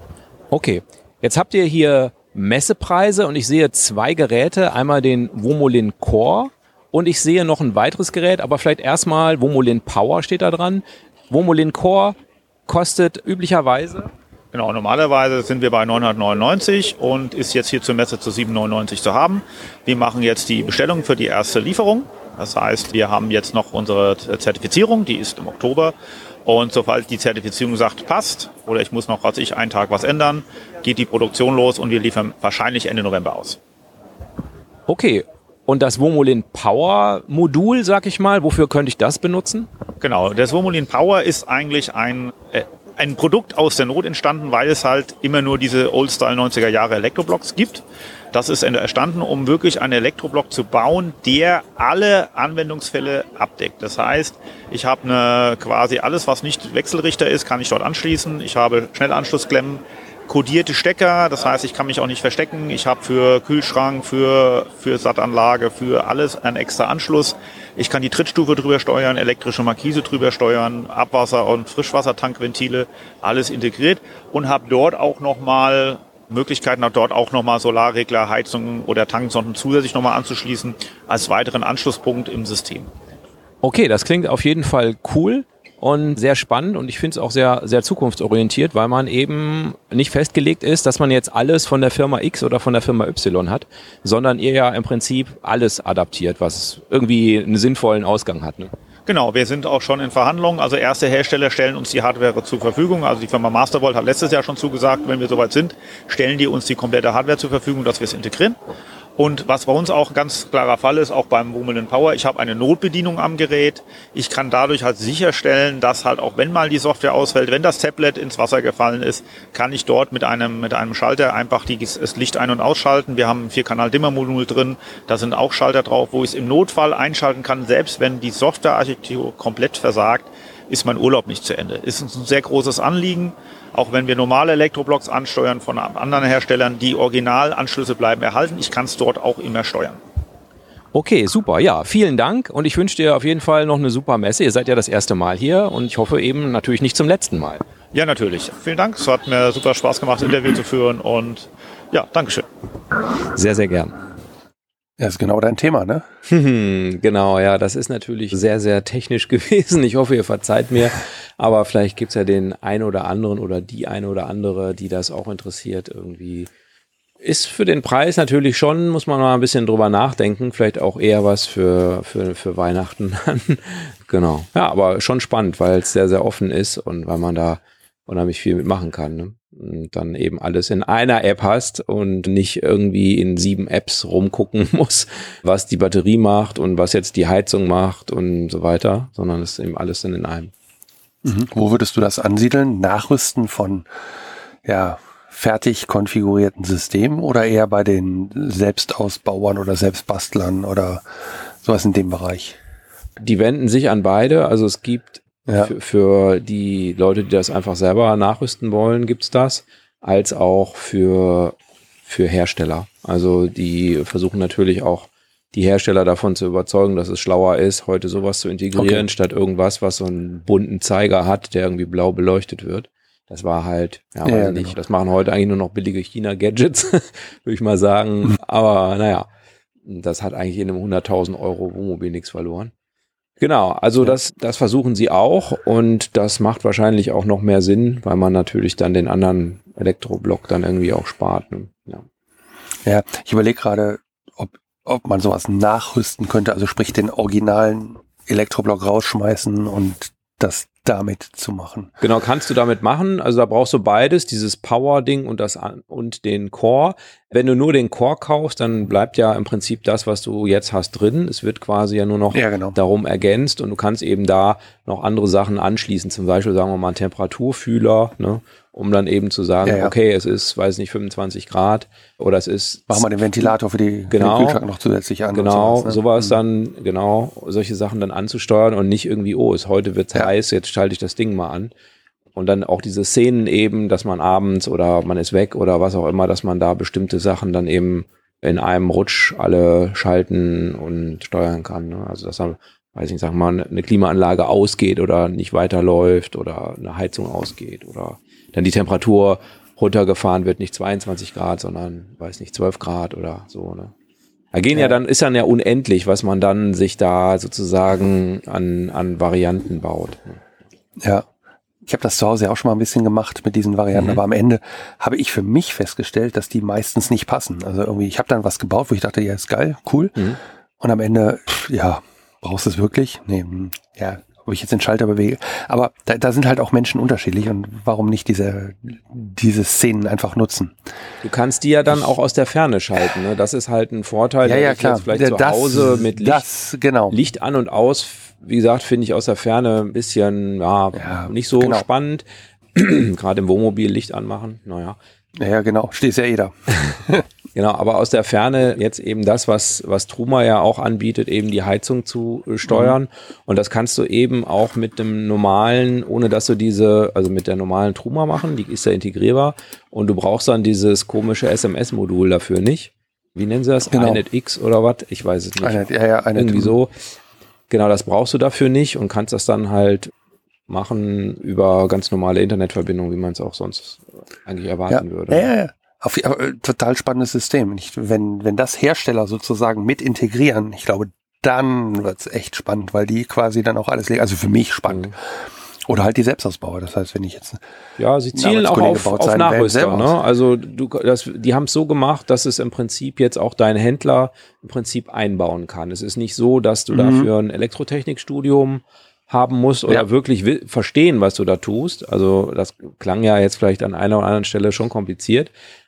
Okay, jetzt habt ihr hier Messepreise und ich sehe zwei Geräte. Einmal den Womolin Core und ich sehe noch ein weiteres Gerät, aber vielleicht erstmal Womolin Power steht da dran. Womolin Core kostet üblicherweise? Genau, normalerweise sind wir bei neunhundertneunundneunzig und ist jetzt hier zur Messe zu siebenhundertneunundneunzig zu haben. Wir machen jetzt die Bestellung für die erste Lieferung. Das heißt, wir haben jetzt noch unsere Zertifizierung, die ist im Oktober. Und sobald die Zertifizierung sagt, passt, oder ich muss noch, was ich, einen Tag was ändern, geht die Produktion los und wir liefern wahrscheinlich Ende November aus. Okay, und das Womolin Power Modul, sag ich mal, wofür könnte ich das benutzen? Genau, das Womolin Power ist eigentlich ein, äh, ein Produkt aus der Not entstanden, weil es halt immer nur diese Old-Style neunziger Jahre Elektroblocks gibt. Das ist entstanden, um wirklich einen Elektroblock zu bauen, der alle Anwendungsfälle abdeckt. Das heißt, ich habe eine quasi alles, was nicht Wechselrichter ist, kann ich dort anschließen. Ich habe Schnellanschlussklemmen, kodierte Stecker, das heißt, ich kann mich auch nicht verstecken. Ich habe für Kühlschrank, für, für Sattanlage, für alles einen extra Anschluss. Ich kann die Trittstufe drüber steuern, elektrische Markise drüber steuern, Abwasser- und Frischwassertankventile, alles integriert und habe dort auch nochmal Möglichkeiten, auch dort auch nochmal Solarregler, Heizungen oder Tanksonden zusätzlich nochmal anzuschließen als weiteren Anschlusspunkt im System. Okay, das klingt auf jeden Fall cool und sehr spannend und ich finde es auch sehr, sehr zukunftsorientiert, weil man eben nicht festgelegt ist, dass man jetzt alles von der Firma X oder von der Firma Y hat, sondern ihr ja im Prinzip alles adaptiert, was irgendwie einen sinnvollen Ausgang hat, ne? Genau, wir sind auch schon in Verhandlungen. Also erste Hersteller stellen uns die Hardware zur Verfügung. Also die Firma Mastervolt hat letztes Jahr schon zugesagt, wenn wir soweit sind, stellen die uns die komplette Hardware zur Verfügung, dass wir es integrieren. Und was bei uns auch ein ganz klarer Fall ist, auch beim Womelin Power, ich habe eine Notbedienung am Gerät. Ich kann dadurch halt sicherstellen, dass halt auch wenn mal die Software ausfällt, wenn das Tablet ins Wasser gefallen ist, kann ich dort mit einem mit einem Schalter einfach die, das Licht ein- und ausschalten. Wir haben ein vier Kanal Dimmer-Modul drin, da sind auch Schalter drauf, wo ich es im Notfall einschalten kann, selbst wenn die Softwarearchitektur komplett versagt, ist mein Urlaub nicht zu Ende. Ist uns ein sehr großes Anliegen, auch wenn wir normale Elektroblocks ansteuern von anderen Herstellern, die Originalanschlüsse bleiben erhalten. Ich kann es dort auch immer steuern. Okay, super. Ja, vielen Dank und ich wünsche dir auf jeden Fall noch eine super Messe. Ihr seid ja das erste Mal hier und ich hoffe eben natürlich nicht zum letzten Mal. Ja, natürlich. Vielen Dank. Es hat mir super Spaß gemacht, das Interview zu führen und ja, Dankeschön. Sehr, sehr gern. Ja, ist genau dein Thema, ne? Genau, ja, das ist natürlich sehr, sehr technisch gewesen. Ich hoffe, ihr verzeiht mir, aber vielleicht gibt's ja den einen oder anderen oder die eine oder andere, die das auch interessiert irgendwie. Ist für den Preis natürlich schon, muss man mal ein bisschen drüber nachdenken, vielleicht auch eher was für, für, für Weihnachten. Genau, ja, aber schon spannend, weil es sehr, sehr offen ist und weil man da unheimlich viel mitmachen kann, ne? Und dann eben alles in einer App hast und nicht irgendwie in sieben Apps rumgucken muss, was die Batterie macht und was jetzt die Heizung macht und so weiter, sondern es ist eben alles dann in einem. Mhm. Wo würdest du das ansiedeln? Nachrüsten von ja, fertig konfigurierten Systemen oder eher bei den Selbstausbauern oder Selbstbastlern oder sowas in dem Bereich? Die wenden sich an beide, also es gibt Ja. Für, für die Leute, die das einfach selber nachrüsten wollen, gibt's das, als auch für, für Hersteller. Also die versuchen natürlich auch die Hersteller davon zu überzeugen, dass es schlauer ist, heute sowas zu integrieren, okay, statt irgendwas, was so einen bunten Zeiger hat, der irgendwie blau beleuchtet wird. Das war halt, ja, weiß ja, ich nicht, genau. Das machen heute eigentlich nur noch billige China-Gadgets, würde ich mal sagen. Aber naja, das hat eigentlich in einem hunderttausend Euro Wohnmobil nichts verloren. Genau, also das, das versuchen sie auch und das macht wahrscheinlich auch noch mehr Sinn, weil man natürlich dann den anderen Elektroblock dann irgendwie auch spart. Ne? Ja. Ja, ich überlege gerade, ob, ob man sowas nachrüsten könnte, also sprich den originalen Elektroblock rausschmeißen und das damit zu machen. Genau, kannst du damit machen. Also da brauchst du beides, dieses Power-Ding und das und den Core. Wenn du nur den Core kaufst, dann bleibt ja im Prinzip das, was du jetzt hast, drin. Es wird quasi ja nur noch ja, genau. darum ergänzt und du kannst eben da noch andere Sachen anschließen. Zum Beispiel, sagen wir mal, einen Temperaturfühler, ne, um dann eben zu sagen, ja, ja. okay, es ist, weiß nicht, fünfundzwanzig Grad oder es ist... Machen wir den Ventilator für, die, genau, für den Kühlschrank noch zusätzlich an. Genau, sowas, ne? sowas dann, genau, solche Sachen dann anzusteuern und nicht irgendwie, oh, es heute wird's ja. heiß, jetzt schalte ich das Ding mal an. Und dann auch diese Szenen eben, dass man abends oder man ist weg oder was auch immer, dass man da bestimmte Sachen dann eben in einem Rutsch alle schalten und steuern kann. Ne? Also dass dann, weiß ich nicht, sag mal, eine Klimaanlage ausgeht oder nicht weiterläuft oder eine Heizung ausgeht oder dann die Temperatur runtergefahren wird, nicht zweiundzwanzig Grad, sondern, weiß nicht, zwölf Grad oder so. Ne? Da gehen ja. ja dann, ist dann ja unendlich, was man dann sich da sozusagen an, an Varianten baut. Ne? Ja. Ich habe das zu Hause ja auch schon mal ein bisschen gemacht mit diesen Varianten, mhm. aber am Ende habe ich für mich festgestellt, dass die meistens nicht passen. Also irgendwie, ich habe dann was gebaut, wo ich dachte, ja, ist geil, cool. Mhm. Und am Ende, pff, ja, brauchst du es wirklich? Nee, ja, ob ich jetzt den Schalter bewege. Aber da, da sind halt auch Menschen unterschiedlich und warum nicht diese, diese Szenen einfach nutzen? Du kannst die ja dann auch aus der Ferne schalten, ne? Das ist halt ein Vorteil, ja, der ja, ich klar. jetzt vielleicht das, zu Hause mit Licht, das, genau. Licht an und aus, wie gesagt, finde ich aus der Ferne ein bisschen, ja, ja nicht so genau. spannend. Gerade im Wohnmobil Licht anmachen, naja. Ja, genau, steht ja eh da. Genau, aber aus der Ferne jetzt eben das, was, was Truma ja auch anbietet, eben die Heizung zu äh, steuern. Mhm. Und das kannst du eben auch mit dem normalen, ohne dass du diese, also mit der normalen Truma machen, die ist ja integrierbar. Und du brauchst dann dieses komische S M S-Modul dafür nicht. Wie nennen sie das? Genau. iNetX oder was? Ich weiß es nicht. Inet, ja, ja, Inet. Irgendwie so. Genau, das brauchst du dafür nicht und kannst das dann halt machen über ganz normale Internetverbindungen, wie man es auch sonst eigentlich erwarten ja. würde. Ja, ja, ja. Auf, äh, total spannendes System. Ich, wenn, wenn das Hersteller sozusagen mit integrieren, ich glaube, dann wird's echt spannend, weil die quasi dann auch alles legen. Also für mich spannend. Mhm. Oder halt die Selbstausbauer. Das heißt, wenn ich jetzt ja, sie zielen auch auf, auf Nachrüster. Ne? Also du, das, die haben es so gemacht, dass es im Prinzip jetzt auch dein Händler im Prinzip einbauen kann. Es ist nicht so, dass du mhm. dafür ein Elektrotechnikstudium haben musst oder ja. wirklich will, verstehen, was du da tust. Also das klang ja jetzt vielleicht an einer oder anderen Stelle schon kompliziert.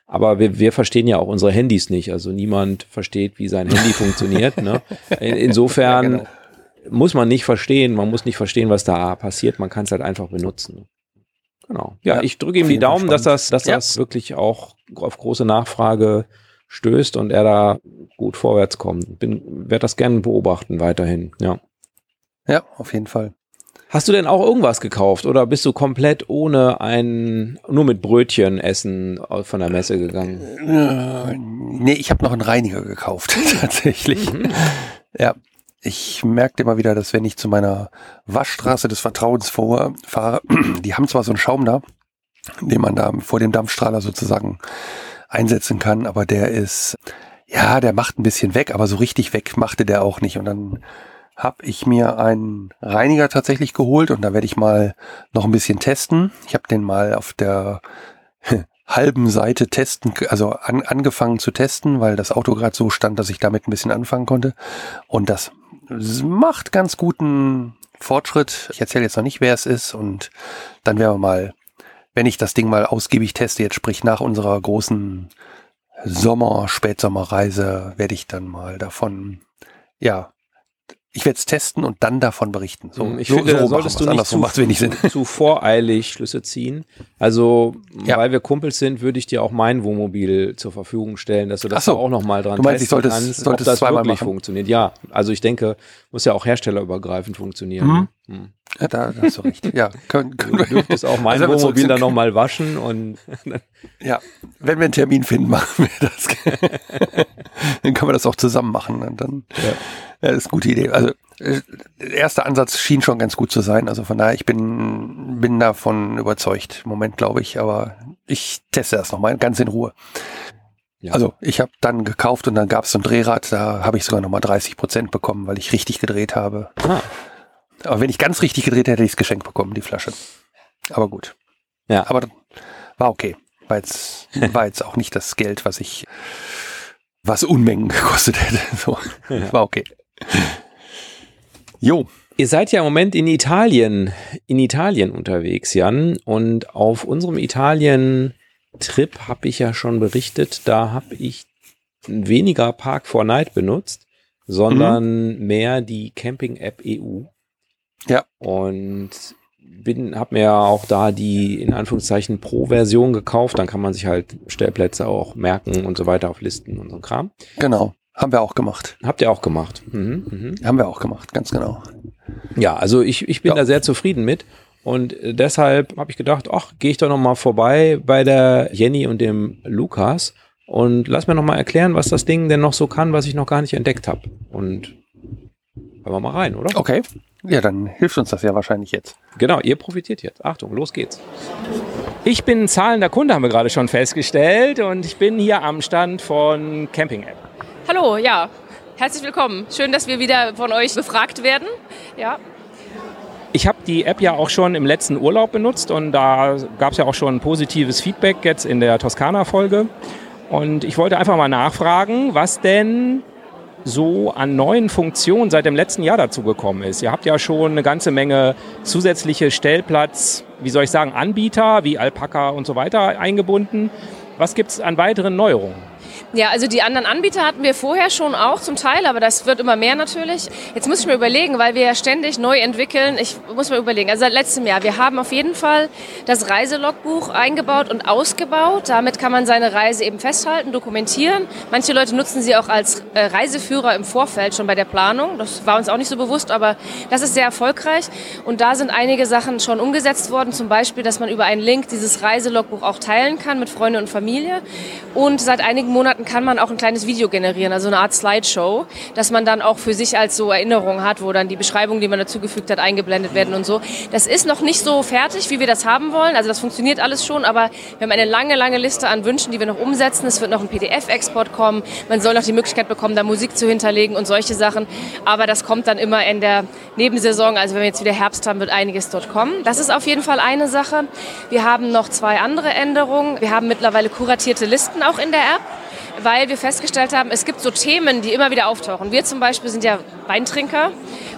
Aber wir, wir verstehen ja auch unsere Handys nicht. Also niemand versteht, wie sein Handy funktioniert. Ne? In, insofern ja, genau. muss man nicht verstehen, man muss nicht verstehen, was da passiert. Man kann es halt einfach benutzen. Genau. Ja, ja, ich drücke ihm die Daumen, dass das, dass ja. das wirklich auch auf große Nachfrage stößt und er da gut vorwärts kommt. Bin, werde das gerne beobachten weiterhin. Ja. Ja, auf jeden Fall. Hast du denn auch irgendwas gekauft oder bist du komplett ohne ein, nur mit Brötchen essen von der Messe gegangen? Äh, nee, ich habe noch einen Reiniger gekauft, tatsächlich. Mhm. Ja, ich merkte immer wieder, dass wenn ich zu meiner Waschstraße des Vertrauens vor, fahre, die haben zwar so einen Schaum da, den man da vor dem Dampfstrahler sozusagen einsetzen kann, aber der ist, ja, der macht ein bisschen weg, aber so richtig weg machte der auch nicht. Und dann habe ich mir einen Reiniger tatsächlich geholt und da werde ich mal noch ein bisschen testen. Ich habe den mal auf der halben Seite testen, also an, angefangen zu testen, weil das Auto gerade so stand, dass ich damit ein bisschen anfangen konnte. Und das macht ganz guten Fortschritt. Ich erzähle jetzt noch nicht, wer es ist und dann werden wir mal, wenn ich das Ding mal ausgiebig teste, jetzt sprich nach unserer großen Sommer-, Spätsommerreise, werde ich dann mal davon, ja, ich werde es testen und dann davon berichten. So, ich so, finde, so solltest du nicht zu, wenig Sinn. zu, zu voreilig Schlüsse ziehen. Also, ja. weil wir Kumpels sind, würde ich dir auch mein Wohnmobil zur Verfügung stellen, dass du das so. auch nochmal dran du meinst, testen ich sollte kannst, es, sollte ob das zweimal wirklich machen. funktioniert. Ja, also ich denke, muss ja auch herstellerübergreifend funktionieren. Mhm. Hm. Ja, da, da hast du recht. Ja, können, können du dürftest auch mein also, Wohnmobil dann nochmal waschen und ja, wenn wir einen Termin finden, machen wir das. Dann können wir das auch zusammen machen. Und dann, ja. Ja, das ist eine gute Idee. Also der erste Ansatz schien schon ganz gut zu sein. Also von daher, ich bin, bin davon überzeugt. Im Moment glaube ich, aber ich teste das nochmal ganz in Ruhe. Ja. Also ich habe dann gekauft und dann gab es so ein Drehrad, da habe ich sogar nochmal dreißig Prozent bekommen, weil ich richtig gedreht habe. Ah. Aber wenn ich ganz richtig gedreht hätte, hätte ich es geschenkt bekommen, die Flasche. Aber gut. Ja. Aber war okay. War jetzt, war jetzt auch nicht das Geld, was ich, was Unmengen gekostet hätte. So, ja. War okay. Jo. Ihr seid ja im Moment in Italien, in Italien unterwegs, Jan. Und auf unserem Italien-Trip habe ich ja schon berichtet, da habe ich weniger Park four Night benutzt, sondern mhm. mehr die Camping-App E U. Ja. Und bin, habe mir auch da die, in Anführungszeichen, Pro-Version gekauft. Dann kann man sich halt Stellplätze auch merken und so weiter auf Listen und so Kram. Genau. Haben wir auch gemacht. Habt ihr auch gemacht? Mhm, mhm. Haben wir auch gemacht, ganz genau. Ja, also ich, ich bin ja. da sehr zufrieden mit. Und deshalb habe ich gedacht, ach, gehe ich doch nochmal vorbei bei der Jenny und dem Lukas und lass mir nochmal erklären, was das Ding denn noch so kann, was ich noch gar nicht entdeckt habe. Und hören wir mal rein, oder? Okay. Ja, dann hilft uns das ja wahrscheinlich jetzt. Genau, ihr profitiert jetzt. Achtung, los geht's. Ich bin zahlender Kunde, haben wir gerade schon festgestellt. Und ich bin hier am Stand von Camping App. Hallo, ja. Herzlich willkommen. Schön, dass wir wieder von euch befragt werden. Ja. Ich habe die App ja auch schon im letzten Urlaub benutzt und da gab es ja auch schon positives Feedback jetzt in der Toskana-Folge. Und ich wollte einfach mal nachfragen, was denn so an neuen Funktionen seit dem letzten Jahr dazu gekommen ist. Ihr habt ja schon eine ganze Menge zusätzliche Stellplatz, wie soll ich sagen, Anbieter wie Alpaca und so weiter eingebunden. Was gibt es an weiteren Neuerungen? Ja, also die anderen Anbieter hatten wir vorher schon auch zum Teil, aber das wird immer mehr natürlich. Jetzt muss ich mir überlegen, weil wir ja ständig neu entwickeln. Ich muss mir überlegen, also seit letztem Jahr, wir haben auf jeden Fall das Reiselogbuch eingebaut und ausgebaut. Damit kann man seine Reise eben festhalten, dokumentieren. Manche Leute nutzen sie auch als äh, Reiseführer im Vorfeld schon bei der Planung. Das war uns auch nicht so bewusst, aber das ist sehr erfolgreich. Und da sind einige Sachen schon umgesetzt worden, zum Beispiel, dass man über einen Link dieses Reiselogbuch auch teilen kann mit Freunden und Familie. Und seit einigen Monaten kann man auch ein kleines Video generieren, also eine Art Slideshow, dass man dann auch für sich als so Erinnerung hat, wo dann die Beschreibungen, die man dazugefügt hat, eingeblendet werden und so. Das ist noch nicht so fertig, wie wir das haben wollen, also das funktioniert alles schon, aber wir haben eine lange, lange Liste an Wünschen, die wir noch umsetzen. Es wird noch ein P D F-Export kommen, man soll noch die Möglichkeit bekommen, da Musik zu hinterlegen und solche Sachen, aber das kommt dann immer in der Nebensaison, also wenn wir jetzt wieder Herbst haben, wird einiges dort kommen. Das ist auf jeden Fall eine Sache. Wir haben noch zwei andere Änderungen. Wir haben mittlerweile kuratierte Listen auch in der App, weil wir festgestellt haben, es gibt so Themen, die immer wieder auftauchen. Wir zum Beispiel sind ja Weintrinker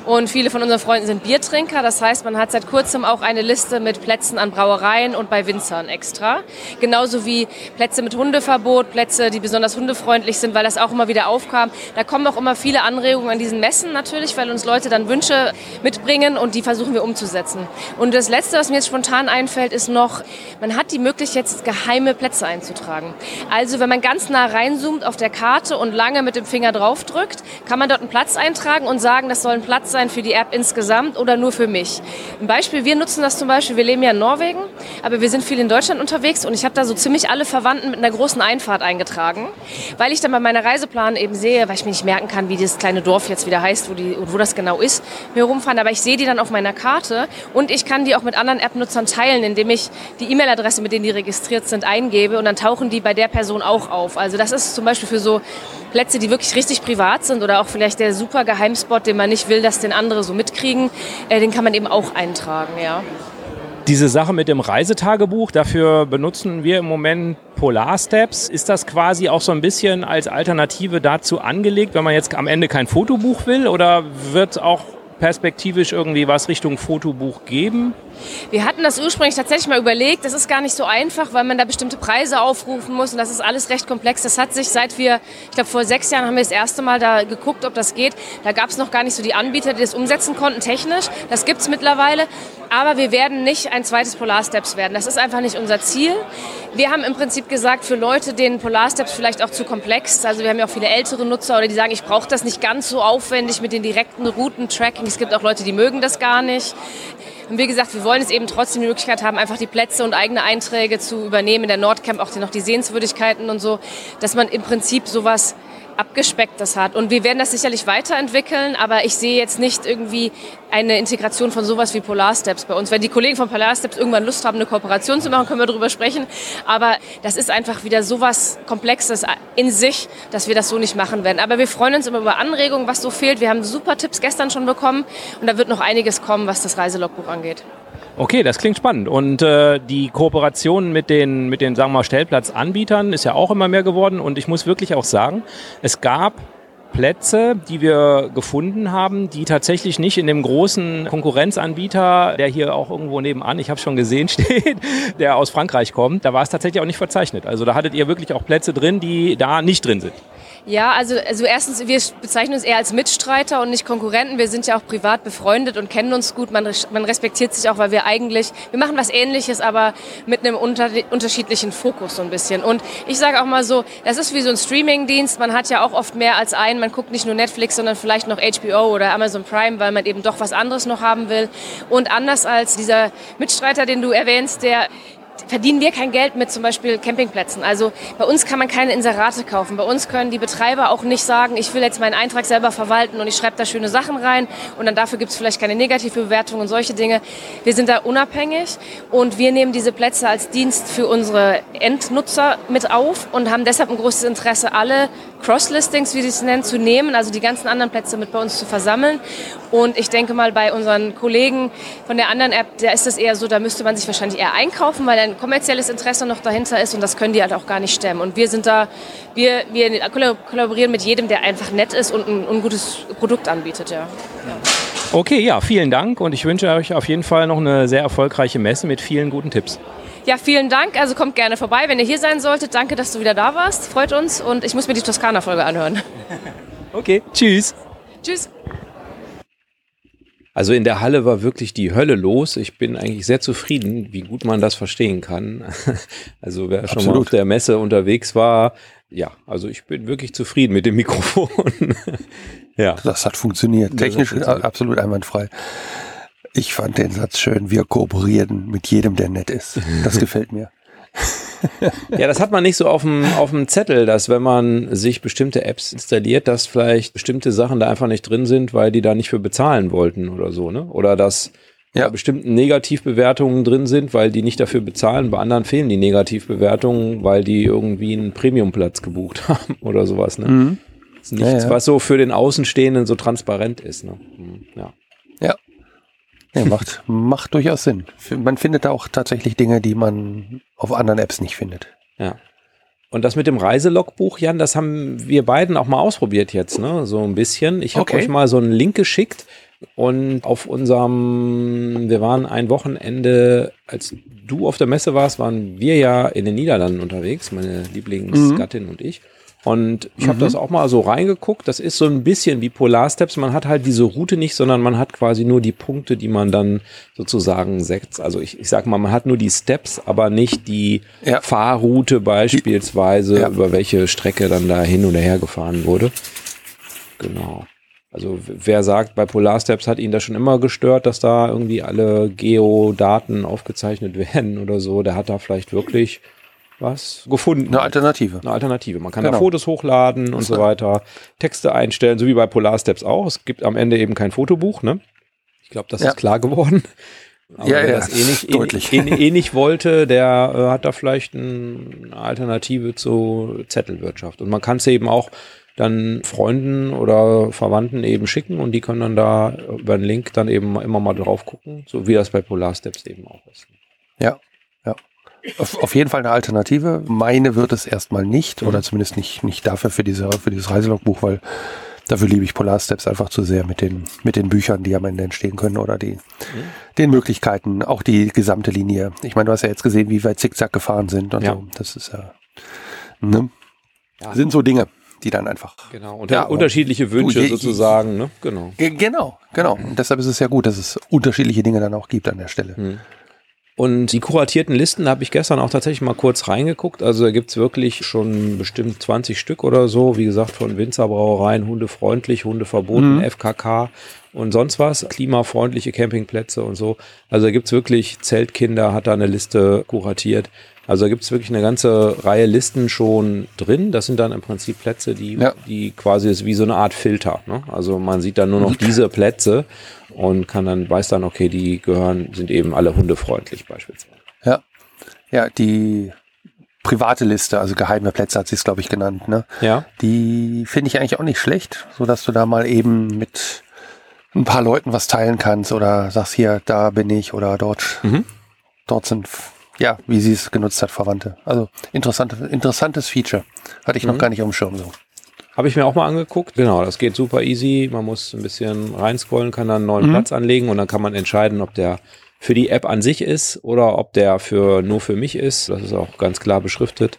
Und viele von unseren Freunden sind Biertrinker. Das heißt, man hat seit kurzem auch eine Liste mit Plätzen an Brauereien und bei Winzern extra. Genauso wie Plätze mit Hundeverbot, Plätze, die besonders hundefreundlich sind, weil das auch immer wieder aufkam. Da kommen auch immer viele Anregungen an diesen Messen natürlich, weil uns Leute dann Wünsche mitbringen und die versuchen wir umzusetzen. Und das Letzte, was mir jetzt spontan einfällt, ist noch, man hat die Möglichkeit, jetzt geheime Plätze einzutragen. Also wenn man ganz nah reinzoomt auf der Karte und lange mit dem Finger drauf drückt, kann man dort einen Platz eintragen und sagen, das soll ein Platz sein für die App insgesamt oder nur für mich. Ein Beispiel, wir nutzen das zum Beispiel, wir leben ja in Norwegen, aber wir sind viel in Deutschland unterwegs und ich habe da so ziemlich alle Verwandten mit einer großen Einfahrt eingetragen, weil ich dann bei meiner Reiseplan eben sehe, weil ich mir nicht merken kann, wie dieses kleine Dorf jetzt wieder heißt, wo, die, wo das genau ist, mir rumfahren, aber ich sehe die dann auf meiner Karte und ich kann die auch mit anderen App-Nutzern teilen, indem ich die E-Mail-Adresse, mit denen die registriert sind, eingebe und dann tauchen die bei der Person auch auf. Also das ist zum Beispiel für so Plätze, die wirklich richtig privat sind oder auch vielleicht der super Geheimspot, den man nicht will, dass den andere so mitkriegen, äh, den kann man eben auch eintragen, ja. Diese Sache mit dem Reisetagebuch, dafür benutzen wir im Moment Polarsteps. Ist das quasi auch so ein bisschen als Alternative dazu angelegt, wenn man jetzt am Ende kein Fotobuch will, oder wird auch perspektivisch irgendwie was Richtung Fotobuch geben? Wir hatten das ursprünglich tatsächlich mal überlegt. Das ist gar nicht so einfach, weil man da bestimmte Preise aufrufen muss und das ist alles recht komplex. Das hat sich seit wir, ich glaube vor sechs Jahren haben wir das erste Mal da geguckt, ob das geht. Da gab es noch gar nicht so die Anbieter, die das umsetzen konnten technisch. Das gibt es mittlerweile. Aber wir werden nicht ein zweites Polarsteps werden. Das ist einfach nicht unser Ziel. Wir haben im Prinzip gesagt, für Leute, denen Polarsteps vielleicht auch zu komplex, also wir haben ja auch viele ältere Nutzer oder die sagen, ich brauche das nicht ganz so aufwendig mit den direkten Routen-Tracking. Es gibt auch Leute, die mögen das gar nicht. Und wie gesagt, wir wollen es eben trotzdem die Möglichkeit haben, einfach die Plätze und eigene Einträge zu übernehmen. In der Nordcamp auch noch die Sehenswürdigkeiten und so, dass man im Prinzip sowas Abgespecktes hat. Und wir werden das sicherlich weiterentwickeln, aber ich sehe jetzt nicht irgendwie eine Integration von sowas wie Polarsteps bei uns. Wenn die Kollegen von Polarsteps irgendwann Lust haben, eine Kooperation zu machen, können wir darüber sprechen. Aber das ist einfach wieder sowas Komplexes in sich, dass wir das so nicht machen werden. Aber wir freuen uns immer über Anregungen, was so fehlt. Wir haben super Tipps gestern schon bekommen und da wird noch einiges kommen, was das Reiselogbuch angeht. Okay, das klingt spannend. Und äh, die Kooperation mit den, mit den, sagen wir mal, Stellplatzanbietern ist ja auch immer mehr geworden. Und ich muss wirklich auch sagen, es gab Plätze, die wir gefunden haben, die tatsächlich nicht in dem großen Konkurrenzanbieter, der hier auch irgendwo nebenan, ich habe schon gesehen, steht, der aus Frankreich kommt, da war es tatsächlich auch nicht verzeichnet. Also da hattet ihr wirklich auch Plätze drin, die da nicht drin sind. Ja, also, also erstens, wir bezeichnen uns eher als Mitstreiter und nicht Konkurrenten. Wir sind ja auch privat befreundet und kennen uns gut. Man, man respektiert sich auch, weil wir eigentlich, wir machen was Ähnliches, aber mit einem unter, unterschiedlichen Fokus so ein bisschen. Und ich sage auch mal so, das ist wie so ein Streaming-Dienst. Man hat ja auch oft mehr als einen. Man guckt nicht nur Netflix, sondern vielleicht noch H B O oder Amazon Prime, weil man eben doch was anderes noch haben will. Und anders als dieser Mitstreiter, den du erwähnst, der verdienen wir kein Geld mit zum Beispiel Campingplätzen. Also bei uns kann man keine Inserate kaufen. Bei uns können die Betreiber auch nicht sagen, ich will jetzt meinen Eintrag selber verwalten und ich schreibe da schöne Sachen rein und dann dafür gibt es vielleicht keine negative Bewertung und solche Dinge. Wir sind da unabhängig und wir nehmen diese Plätze als Dienst für unsere Endnutzer mit auf und haben deshalb ein großes Interesse, alle Cross-Listings, wie sie es nennen, zu nehmen, also die ganzen anderen Plätze mit bei uns zu versammeln. Und ich denke mal, bei unseren Kollegen von der anderen App, da ist es eher so, da müsste man sich wahrscheinlich eher einkaufen, weil ein kommerzielles Interesse noch dahinter ist und das können die halt auch gar nicht stemmen. Und wir sind da, wir, wir kollaborieren mit jedem, der einfach nett ist und ein, ein gutes Produkt anbietet, ja. ja. Okay, ja, vielen Dank und ich wünsche euch auf jeden Fall noch eine sehr erfolgreiche Messe mit vielen guten Tipps. Ja, vielen Dank. Also kommt gerne vorbei, wenn ihr hier sein solltet. Danke, dass du wieder da warst. Freut uns und ich muss mir die Toskana-Folge anhören. Okay, tschüss. Tschüss. Also in der Halle war wirklich die Hölle los. Ich bin eigentlich sehr zufrieden, wie gut man das verstehen kann. Also wer Absolut. schon mal auf der Messe unterwegs war, ja, also ich bin wirklich zufrieden mit dem Mikrofon. Ja. Das hat funktioniert. Das Technisch hat funktioniert. Absolut einwandfrei. Ich fand den Satz schön, wir kooperieren mit jedem, der nett ist. Das gefällt mir. Ja, das hat man nicht so auf dem, auf dem Zettel, dass wenn man sich bestimmte Apps installiert, dass vielleicht bestimmte Sachen da einfach nicht drin sind, weil die da nicht für bezahlen wollten oder so, ne? Oder dass ja. da bestimmte Negativbewertungen drin sind, weil die nicht dafür bezahlen. Bei anderen fehlen die Negativbewertungen, weil die irgendwie einen Premiumplatz gebucht haben oder sowas, ne? Mhm. Das ist nichts, ja, ja. was so für den Außenstehenden so transparent ist, ne? Ja. Ja. Ja, macht, macht durchaus Sinn. Man findet da auch tatsächlich Dinge, die man auf anderen Apps nicht findet. Ja. Und das mit dem Reiselogbuch, Jan, das haben wir beiden auch mal ausprobiert jetzt, ne? So ein bisschen. Ich habe okay. euch mal so einen Link geschickt. Und auf unserem, wir waren ein Wochenende, als du auf der Messe warst, waren wir ja in den Niederlanden unterwegs, meine Lieblingsgattin mhm. und ich. Und ich habe mhm. das auch mal so reingeguckt. Das ist so ein bisschen wie Polarsteps. Man hat halt diese Route nicht, sondern man hat quasi nur die Punkte, die man dann sozusagen setzt. Also ich, ich sag mal, man hat nur die Steps, aber nicht die ja. Fahrroute beispielsweise, ja. über welche Strecke dann da hin oder her gefahren wurde. Genau. Also wer sagt, bei Polarsteps hat ihn das schon immer gestört, dass da irgendwie alle Geodaten aufgezeichnet werden oder so, der hat da vielleicht wirklich was gefunden. Eine Alternative. Eine Alternative. Man kann genau. da Fotos hochladen und so weiter, Texte einstellen, so wie bei Polarsteps auch. Es gibt am Ende eben kein Fotobuch, ne? Ich glaube, das ja. ist klar geworden. Aber ja, wer ja, das eh nicht, deutlich. Eh, eh, eh nicht wollte, der äh, hat da vielleicht ein, eine Alternative zur Zettelwirtschaft. Und man kann es eben auch dann Freunden oder Verwandten eben schicken und die können dann da über einen Link dann eben immer mal drauf gucken, so wie das bei Polarsteps eben auch ist. Ja, ja. Auf, auf jeden Fall eine Alternative. Meine wird es erstmal nicht, mhm. oder zumindest nicht, nicht dafür für, diese, für dieses Reiselogbuch, weil dafür liebe ich Polarsteps einfach zu sehr mit den, mit den Büchern, die am Ende entstehen können oder die, mhm. den Möglichkeiten, auch die gesamte Linie. Ich meine, du hast ja jetzt gesehen, wie wir zickzack gefahren sind und ja. so. Das ist ja, ne? ja, sind so Dinge, die dann einfach. Genau, und ja, unterschiedliche Wünsche je, sozusagen, ne? Genau. Genau, genau. Und deshalb ist es ja gut, dass es unterschiedliche Dinge dann auch gibt an der Stelle. Mhm. Und die kuratierten Listen, da habe ich gestern auch tatsächlich mal kurz reingeguckt. Also da gibt's wirklich schon bestimmt zwanzig Stück oder so. Wie gesagt, von Winzerbrauereien, hundefreundlich, hundeverboten, mhm. F K K und sonst was. Klimafreundliche Campingplätze und so. Also da gibt's wirklich, Zeltkinder hat da eine Liste kuratiert. Also da gibt's wirklich eine ganze Reihe Listen schon drin. Das sind dann im Prinzip Plätze, die, ja. die quasi ist wie so eine Art Filter, ne? Also man sieht dann nur noch diese Plätze und kann dann, weiß dann, okay, die gehören, sind eben alle hundefreundlich beispielsweise. Ja, ja, die private Liste, also geheime Plätze hat sie es, glaube ich, genannt, ne? Ja. Die finde ich eigentlich auch nicht schlecht, so dass du da mal eben mit ein paar Leuten was teilen kannst oder sagst, hier, da bin ich oder dort, mhm. dort sind, ja, wie sie es genutzt hat, Verwandte. Also interessante, interessantes Feature. Hatte ich mhm. noch gar nicht auf dem Schirm so. Habe ich mir auch mal angeguckt. Genau, das geht super easy. Man muss ein bisschen reinscrollen, kann dann einen neuen mhm. Platz anlegen und dann kann man entscheiden, ob der für die App an sich ist oder ob der für nur für mich ist. Das ist auch ganz klar beschriftet.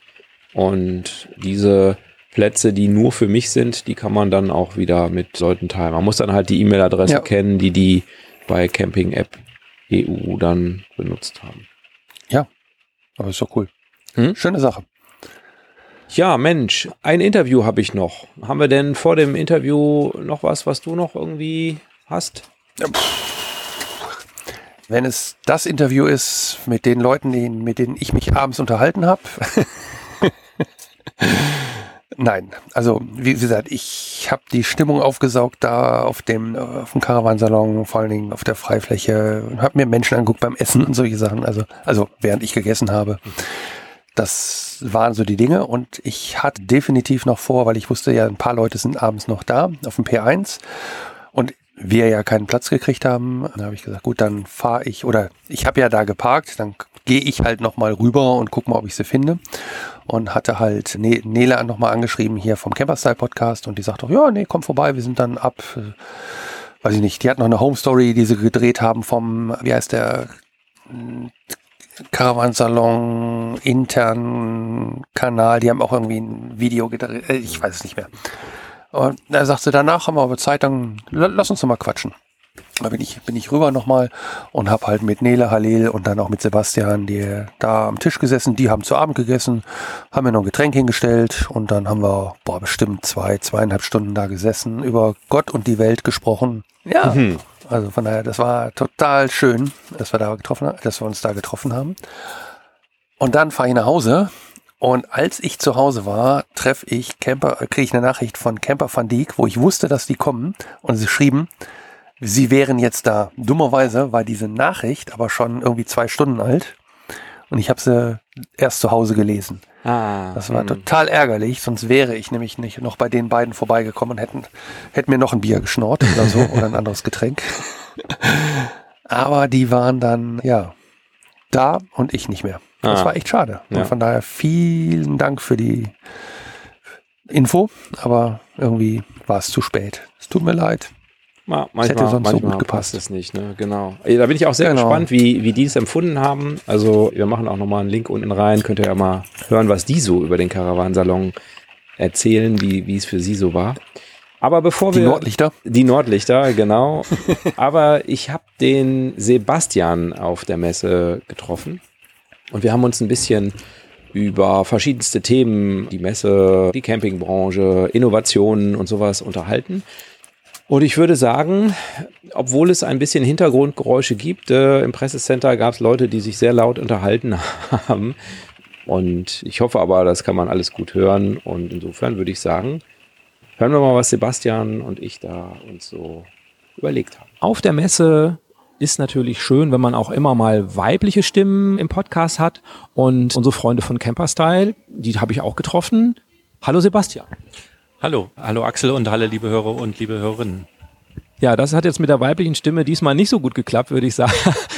Und diese Plätze, die nur für mich sind, die kann man dann auch wieder mit Leuten teilen. Man muss dann halt die E-Mail-Adresse ja. kennen, die die bei Camping App E U dann benutzt haben. Ja, aber ist doch cool. Hm? Schöne Sache. Ja, Mensch, ein Interview habe ich noch. Haben wir denn vor dem Interview noch was, was du noch irgendwie hast? Ja, wenn es das Interview ist mit den Leuten, die, mit denen ich mich abends unterhalten habe. Nein, also wie gesagt, ich habe die Stimmung aufgesaugt da auf dem, auf dem Caravansalon, vor allen Dingen auf der Freifläche und habe mir Menschen angeguckt beim Essen und solche Sachen, also, also während ich gegessen habe. Das waren so die Dinge und ich hatte definitiv noch vor, weil ich wusste ja, ein paar Leute sind abends noch da auf dem P eins und wir ja keinen Platz gekriegt haben, dann habe ich gesagt, gut, dann fahre ich, oder ich habe ja da geparkt, dann gehe ich halt nochmal rüber und gucke mal, ob ich sie finde. Und hatte halt ne- Nele nochmal angeschrieben hier vom Camperstyle Podcast und die sagt auch, ja, nee, komm vorbei, wir sind dann ab, äh, weiß ich nicht, die hat noch eine Home Story, die sie gedreht haben vom, wie heißt der, Caravansalon internen Kanal, die haben auch irgendwie ein Video gedreht, äh, ich weiß es nicht mehr. Und da sagt sie, danach haben wir aber Zeit, dann lass uns noch mal quatschen. Da bin ich, bin ich rüber nochmal und habe halt mit Nele, Halil und dann auch mit Sebastian, die da am Tisch gesessen, die haben zu Abend gegessen, haben mir noch ein Getränk hingestellt und dann haben wir, boah, bestimmt zwei, zweieinhalb Stunden da gesessen, über Gott und die Welt gesprochen. Ja, mhm. Also von daher, das war total schön, dass wir da getroffen haben, dass wir uns da getroffen haben. Und dann fahre ich nach Hause. Und als ich zu Hause war, treffe ich Camper, kriege ich eine Nachricht von Camper van Dijk, wo ich wusste, dass die kommen. Und sie schrieben, sie wären jetzt da. Dummerweise war diese Nachricht aber schon irgendwie zwei Stunden alt. Und ich habe sie erst zu Hause gelesen. Ah, das war mh. total ärgerlich, sonst wäre ich nämlich nicht noch bei den beiden vorbeigekommen und hätten, hätten mir noch ein Bier geschnorrt oder so oder ein anderes Getränk. Aber die waren dann, ja, da und ich nicht mehr. Das ah. war echt schade. Ja. Und von daher vielen Dank für die Info, aber irgendwie war es zu spät. Es tut mir leid. Ma, das hätte manchmal sonst so manchmal gut gepasst. passt es nicht, ne? Genau. Da bin ich auch sehr Genau. gespannt, wie, wie die es empfunden haben. Also wir machen auch nochmal einen Link unten rein. Könnt ihr ja mal hören, was die so über den Caravansalon erzählen, wie, wie es für sie so war. Aber bevor Die wir... Nordlichter? Die Nordlichter, genau. Aber ich habe den Sebastian auf der Messe getroffen. Und wir haben uns ein bisschen über verschiedenste Themen, die Messe, die Campingbranche, Innovationen und sowas unterhalten. Und ich würde sagen, obwohl es ein bisschen Hintergrundgeräusche gibt, äh, im Pressecenter gab es Leute, die sich sehr laut unterhalten haben. Und ich hoffe aber, das kann man alles gut hören. Und insofern würde ich sagen, hören wir mal, was Sebastian und ich da uns so überlegt haben. Auf der Messe ist natürlich schön, wenn man auch immer mal weibliche Stimmen im Podcast hat. Und unsere Freunde von Camperstyle, die habe ich auch getroffen. Hallo Sebastian. Hallo, hallo Axel und hallo liebe Hörer und liebe Hörerinnen. Ja, das hat jetzt mit der weiblichen Stimme diesmal nicht so gut geklappt, würde ich sa-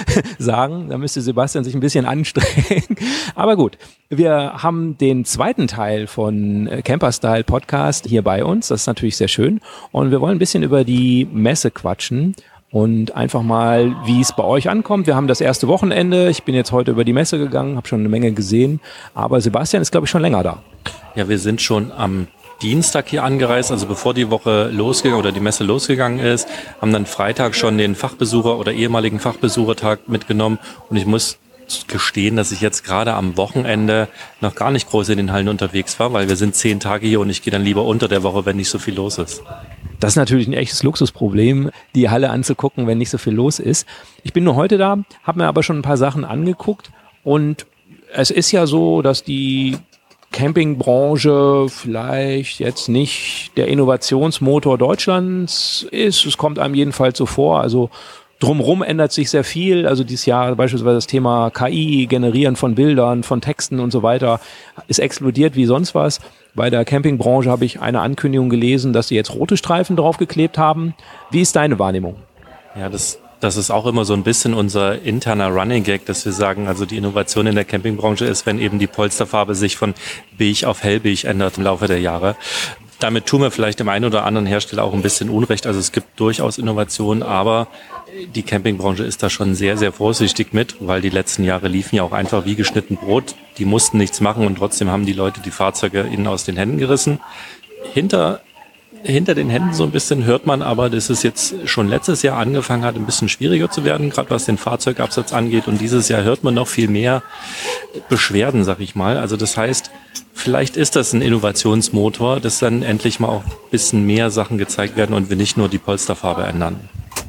sagen. Da müsste Sebastian sich ein bisschen anstrengen. Aber gut, wir haben den zweiten Teil von Camperstyle Podcast hier bei uns. Das ist natürlich sehr schön. Und wir wollen ein bisschen über die Messe quatschen und einfach mal, wie es bei euch ankommt. Wir haben das erste Wochenende. Ich bin jetzt heute über die Messe gegangen, habe schon eine Menge gesehen. Aber Sebastian ist, glaube ich, schon länger da. Ja, wir sind schon am Dienstag hier angereist, also bevor die Woche losgegangen oder die Messe losgegangen ist, haben dann Freitag schon den Fachbesucher oder ehemaligen Fachbesuchertag mitgenommen und ich muss gestehen, dass ich jetzt gerade am Wochenende noch gar nicht groß in den Hallen unterwegs war, weil wir sind zehn Tage hier und ich gehe dann lieber unter der Woche, wenn nicht so viel los ist. Das ist natürlich ein echtes Luxusproblem, die Halle anzugucken, wenn nicht so viel los ist. Ich bin nur heute da, habe mir aber schon ein paar Sachen angeguckt und es ist ja so, dass die Campingbranche vielleicht jetzt nicht der Innovationsmotor Deutschlands ist. Es kommt einem jedenfalls so vor. Also drumherum ändert sich sehr viel. Also dieses Jahr beispielsweise das Thema K I, Generieren von Bildern, von Texten und so weiter, ist explodiert wie sonst was. Bei der Campingbranche habe ich eine Ankündigung gelesen, dass sie jetzt rote Streifen draufgeklebt haben. Wie ist deine Wahrnehmung? Ja, das Das ist auch immer so ein bisschen unser interner Running Gag, dass wir sagen, also die Innovation in der Campingbranche ist, wenn eben die Polsterfarbe sich von beige auf hellbeige ändert im Laufe der Jahre. Damit tun wir vielleicht dem einen oder anderen Hersteller auch ein bisschen Unrecht. Also es gibt durchaus Innovationen, aber die Campingbranche ist da schon sehr, sehr vorsichtig mit, weil die letzten Jahre liefen ja auch einfach wie geschnitten Brot. Die mussten nichts machen und trotzdem haben die Leute die Fahrzeuge ihnen aus den Händen gerissen. Hinter Hinter den Händen so ein bisschen hört man aber, dass es jetzt schon letztes Jahr angefangen hat, ein bisschen schwieriger zu werden, gerade was den Fahrzeugabsatz angeht. Und dieses Jahr hört man noch viel mehr Beschwerden, sag ich mal. Also das heißt, vielleicht ist das ein Innovationsmotor, dass dann endlich mal auch ein bisschen mehr Sachen gezeigt werden und wir nicht nur die Polsterfarbe ändern.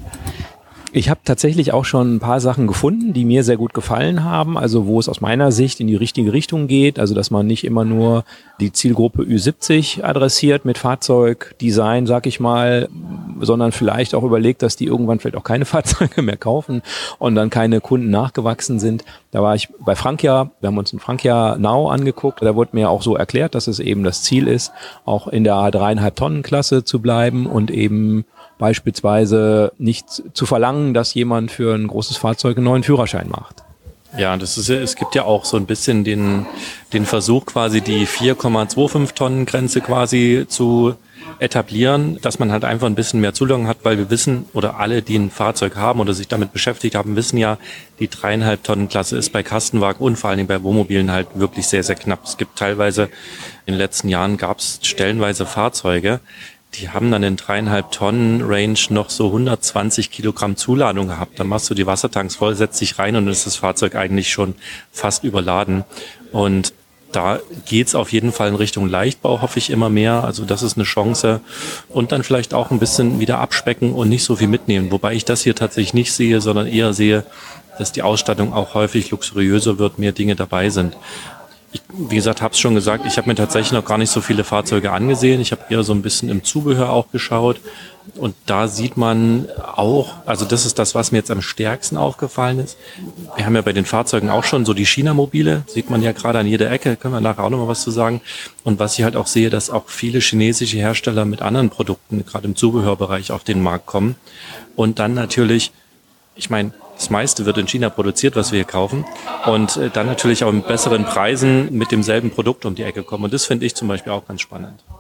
Ich habe tatsächlich auch schon ein paar Sachen gefunden, die mir sehr gut gefallen haben, also wo es aus meiner Sicht in die richtige Richtung geht, also dass man nicht immer nur die Zielgruppe Ü siebzig adressiert mit Fahrzeugdesign, sag ich mal, sondern vielleicht auch überlegt, dass die irgendwann vielleicht auch keine Fahrzeuge mehr kaufen und dann keine Kunden nachgewachsen sind. Da war ich bei Frankia, wir haben uns ein Frankia Now angeguckt, da wurde mir auch so erklärt, dass es eben das Ziel ist, auch in der dreieinhalb Tonnen Klasse zu bleiben und eben beispielsweise nicht zu verlangen, dass jemand für ein großes Fahrzeug einen neuen Führerschein macht. Ja, das ist, es gibt ja auch so ein bisschen den, den Versuch quasi die vier Komma fünfundzwanzig Tonnen Grenze quasi zu etablieren, dass man halt einfach ein bisschen mehr Zulassung hat, weil wir wissen, oder alle, die ein Fahrzeug haben oder sich damit beschäftigt haben, wissen ja, die dreieinhalb Tonnen Klasse ist bei Kastenwagen und vor allen Dingen bei Wohnmobilen halt wirklich sehr, sehr knapp. Es gibt teilweise, in den letzten Jahren gab es stellenweise Fahrzeuge, die haben dann in dreieinhalb Tonnen Range noch so hundertzwanzig Kilogramm Zuladung gehabt. Dann machst du die Wassertanks voll, setzt dich rein und dann ist das Fahrzeug eigentlich schon fast überladen. Und da geht's auf jeden Fall in Richtung Leichtbau, hoffe ich immer mehr. Also das ist eine Chance. Und dann vielleicht auch ein bisschen wieder abspecken und nicht so viel mitnehmen. Wobei ich das hier tatsächlich nicht sehe, sondern eher sehe, dass die Ausstattung auch häufig luxuriöser wird, mehr Dinge dabei sind. Ich, wie gesagt, habe es schon gesagt, ich habe mir tatsächlich noch gar nicht so viele Fahrzeuge angesehen. Ich habe eher so ein bisschen im Zubehör auch geschaut. Und da sieht man auch, also das ist das, was mir jetzt am stärksten aufgefallen ist. Wir haben ja bei den Fahrzeugen auch schon so die China-Mobile, sieht man ja gerade an jeder Ecke, können wir nachher auch nochmal was zu sagen. Und was ich halt auch sehe, dass auch viele chinesische Hersteller mit anderen Produkten, gerade im Zubehörbereich, auf den Markt kommen. Und dann natürlich, ich meine, das meiste wird in China produziert, was wir hier kaufen. Und dann natürlich auch mit besseren Preisen mit demselben Produkt um die Ecke kommen. Und das finde ich zum Beispiel auch ganz spannend.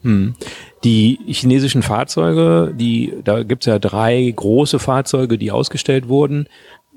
Hm. Die chinesischen Fahrzeuge, die, da gibt's ja drei große Fahrzeuge, die ausgestellt wurden.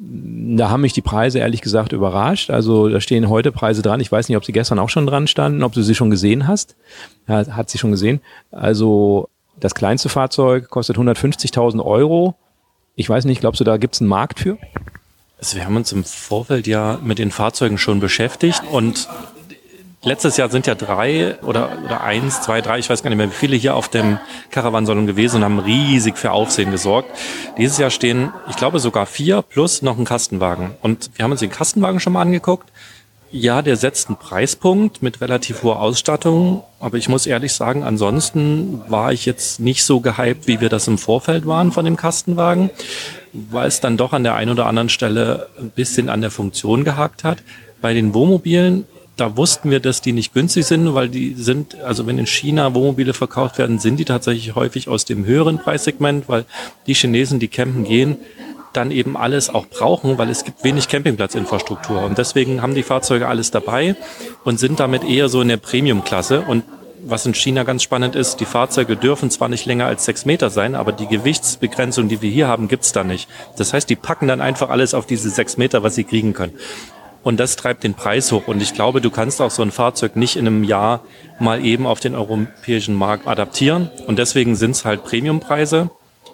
Da haben mich die Preise ehrlich gesagt überrascht. Also da stehen heute Preise dran. Ich weiß nicht, ob sie gestern auch schon dran standen, ob du sie schon gesehen hast. Ja, hat sie schon gesehen. Also das kleinste Fahrzeug kostet hundertfünfzigtausend Euro. Ich weiß nicht, glaubst du, da gibt's einen Markt für? Also wir haben uns im Vorfeld ja mit den Fahrzeugen schon beschäftigt und letztes Jahr sind ja drei oder, oder eins, zwei, drei, ich weiß gar nicht mehr, wie viele hier auf dem Caravansalon gewesen und haben riesig für Aufsehen gesorgt. Dieses Jahr stehen, ich glaube, sogar vier plus noch ein Kastenwagen. Und wir haben uns den Kastenwagen schon mal angeguckt. Ja, der setzt einen Preispunkt mit relativ hoher Ausstattung. Aber ich muss ehrlich sagen, ansonsten war ich jetzt nicht so gehypt, wie wir das im Vorfeld waren von dem Kastenwagen, weil es dann doch an der einen oder anderen Stelle ein bisschen an der Funktion gehakt hat. Bei den Wohnmobilen, da wussten wir, dass die nicht günstig sind, weil die sind, also wenn in China Wohnmobile verkauft werden, sind die tatsächlich häufig aus dem höheren Preissegment, weil die Chinesen, die campen gehen, dann eben alles auch brauchen, weil es gibt wenig Campingplatzinfrastruktur. Und deswegen haben die Fahrzeuge alles dabei und sind damit eher so in der Premium-Klasse. Und was in China ganz spannend ist, die Fahrzeuge dürfen zwar nicht länger als sechs Meter sein, aber die Gewichtsbegrenzung, die wir hier haben, gibt's da nicht. Das heißt, die packen dann einfach alles auf diese sechs Meter, was sie kriegen können. Und das treibt den Preis hoch. Und ich glaube, du kannst auch so ein Fahrzeug nicht in einem Jahr mal eben auf den europäischen Markt adaptieren. Und deswegen sind es halt Premiumpreise.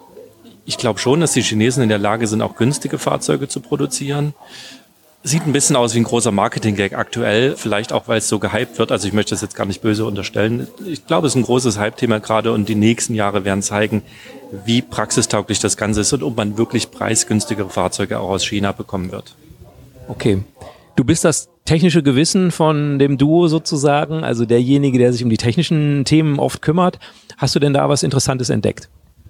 Ich glaube schon, dass die Chinesen in der Lage sind, auch günstige Fahrzeuge zu produzieren. Sieht ein bisschen aus wie ein großer Marketing-Gag aktuell. Vielleicht auch, weil es so gehypt wird. Also ich möchte das jetzt gar nicht böse unterstellen. Ich glaube, es ist ein großes Hype-Thema gerade. Und die nächsten Jahre werden zeigen, wie praxistauglich das Ganze ist und ob man wirklich preisgünstigere Fahrzeuge auch aus China bekommen wird. Okay. Du bist das technische Gewissen von dem Duo sozusagen, also derjenige, der sich um die technischen Themen oft kümmert. Hast du denn da was Interessantes entdeckt?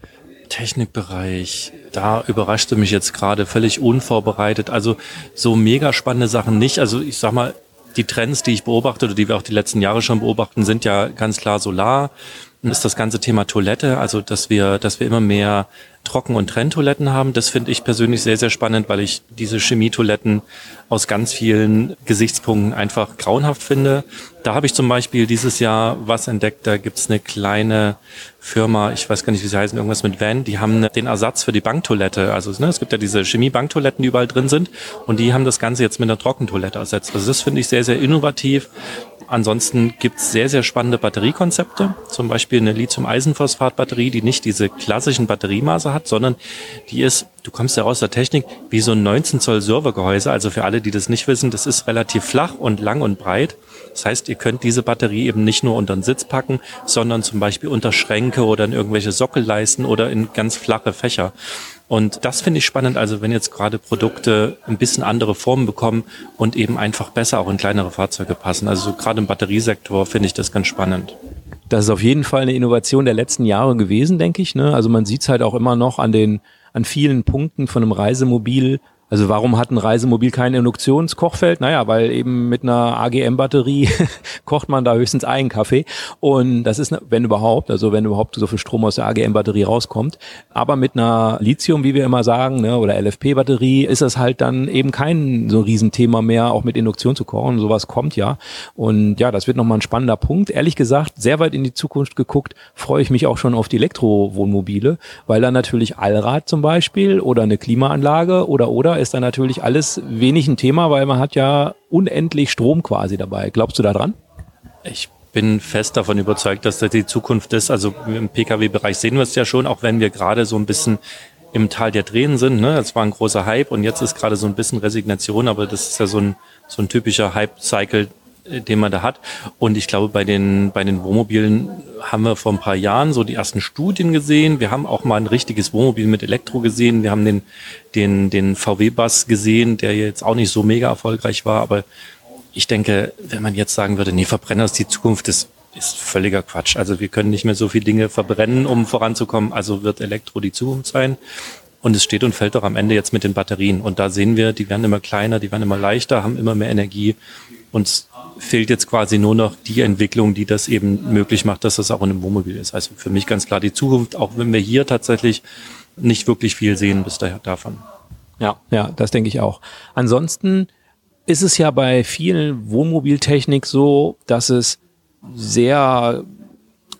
Technikbereich, da überraschte mich jetzt gerade völlig unvorbereitet. Also so mega spannende Sachen nicht. Also ich sag mal, die Trends, die ich beobachte oder die wir auch die letzten Jahre schon beobachten, sind ja ganz klar Solar. Und ist das ganze Thema Toilette, also dass wir, dass wir immer mehr Trocken- und Trenntoiletten haben. Das finde ich persönlich sehr, sehr spannend, weil ich diese Chemietoiletten aus ganz vielen Gesichtspunkten einfach grauenhaft finde. Da habe ich zum Beispiel dieses Jahr was entdeckt, da gibt's eine kleine Firma, ich weiß gar nicht, wie sie heißen, irgendwas mit Van, die haben den Ersatz für die Banktoilette. Also ne, es gibt ja diese Chemie-Banktoiletten, die überall drin sind und die haben das Ganze jetzt mit einer Trockentoilette ersetzt. Also das finde ich sehr, sehr innovativ. Ansonsten gibt's sehr, sehr spannende Batteriekonzepte, zum Beispiel eine Lithium-Eisenphosphat-Batterie, die nicht diese klassischen Batteriemaße hat, sondern die ist, du kommst ja aus der Technik, wie so ein neunzehn Zoll Servergehäuse. Also für alle, die das nicht wissen, das ist relativ flach und lang und breit. Das heißt, ihr könnt diese Batterie eben nicht nur unter den Sitz packen, sondern zum Beispiel unter Schränke oder in irgendwelche Sockelleisten oder in ganz flache Fächer. Und das finde ich spannend, also wenn jetzt gerade Produkte ein bisschen andere Formen bekommen und eben einfach besser auch in kleinere Fahrzeuge passen. Also so gerade im Batteriesektor finde ich das ganz spannend. Das ist auf jeden Fall eine Innovation der letzten Jahre gewesen, denke ich. Ne? Also man sieht es halt auch immer noch an den an vielen Punkten von einem Reisemobil. Also warum hat ein Reisemobil kein Induktionskochfeld? Naja, weil eben mit einer A G M-Batterie kocht man da höchstens einen Kaffee. Und das ist, wenn überhaupt, also wenn überhaupt so viel Strom aus der A G M-Batterie rauskommt. Aber mit einer Lithium, wie wir immer sagen, ne, oder L F P-Batterie, ist das halt dann eben kein so Riesenthema mehr, auch mit Induktion zu kochen. Sowas kommt ja. Und ja, das wird nochmal ein spannender Punkt. Ehrlich gesagt, sehr weit in die Zukunft geguckt, freue ich mich auch schon auf die Elektrowohnmobile, weil dann natürlich Allrad zum Beispiel oder eine Klimaanlage oder oder ist dann natürlich alles wenig ein Thema, weil man hat ja unendlich Strom quasi dabei. Glaubst du da dran? Ich bin fest davon überzeugt, dass das die Zukunft ist. Also im P K W-Bereich sehen wir es ja schon, auch wenn wir gerade so ein bisschen im Tal der Tränen sind. Ne? Das war ein großer Hype und jetzt ist gerade so ein bisschen Resignation, aber das ist ja so ein, so ein typischer Hype-Cycle, den man da hat. Und ich glaube, bei den, bei den Wohnmobilen haben wir vor ein paar Jahren so die ersten Studien gesehen. Wir haben auch mal ein richtiges Wohnmobil mit Elektro gesehen. Wir haben den, den, den V W-Bus gesehen, der jetzt auch nicht so mega erfolgreich war. Aber ich denke, wenn man jetzt sagen würde, nee, Verbrenner ist die Zukunft, das ist völliger Quatsch. Also wir können nicht mehr so viele Dinge verbrennen, um voranzukommen. Also wird Elektro die Zukunft sein. Und es steht und fällt doch am Ende jetzt mit den Batterien. Und da sehen wir, die werden immer kleiner, die werden immer leichter, haben immer mehr Energie. Und fehlt jetzt quasi nur noch die Entwicklung, die das eben möglich macht, dass das auch in einem Wohnmobil ist. Also für mich ganz klar die Zukunft, auch wenn wir hier tatsächlich nicht wirklich viel sehen bis daher davon. Ja, ja, das denke ich auch. Ansonsten ist es ja bei vielen Wohnmobiltechnik so, dass es sehr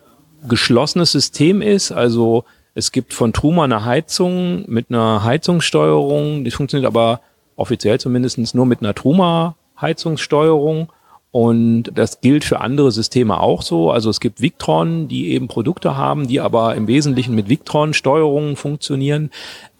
geschlossenes System ist. Also es gibt von Truma eine Heizung mit einer Heizungssteuerung, die funktioniert aber offiziell zumindest nur mit einer Truma-Heizungssteuerung. Und das gilt für andere Systeme auch so. Also es gibt Victron, die eben Produkte haben, die aber im Wesentlichen mit Victron-Steuerungen funktionieren.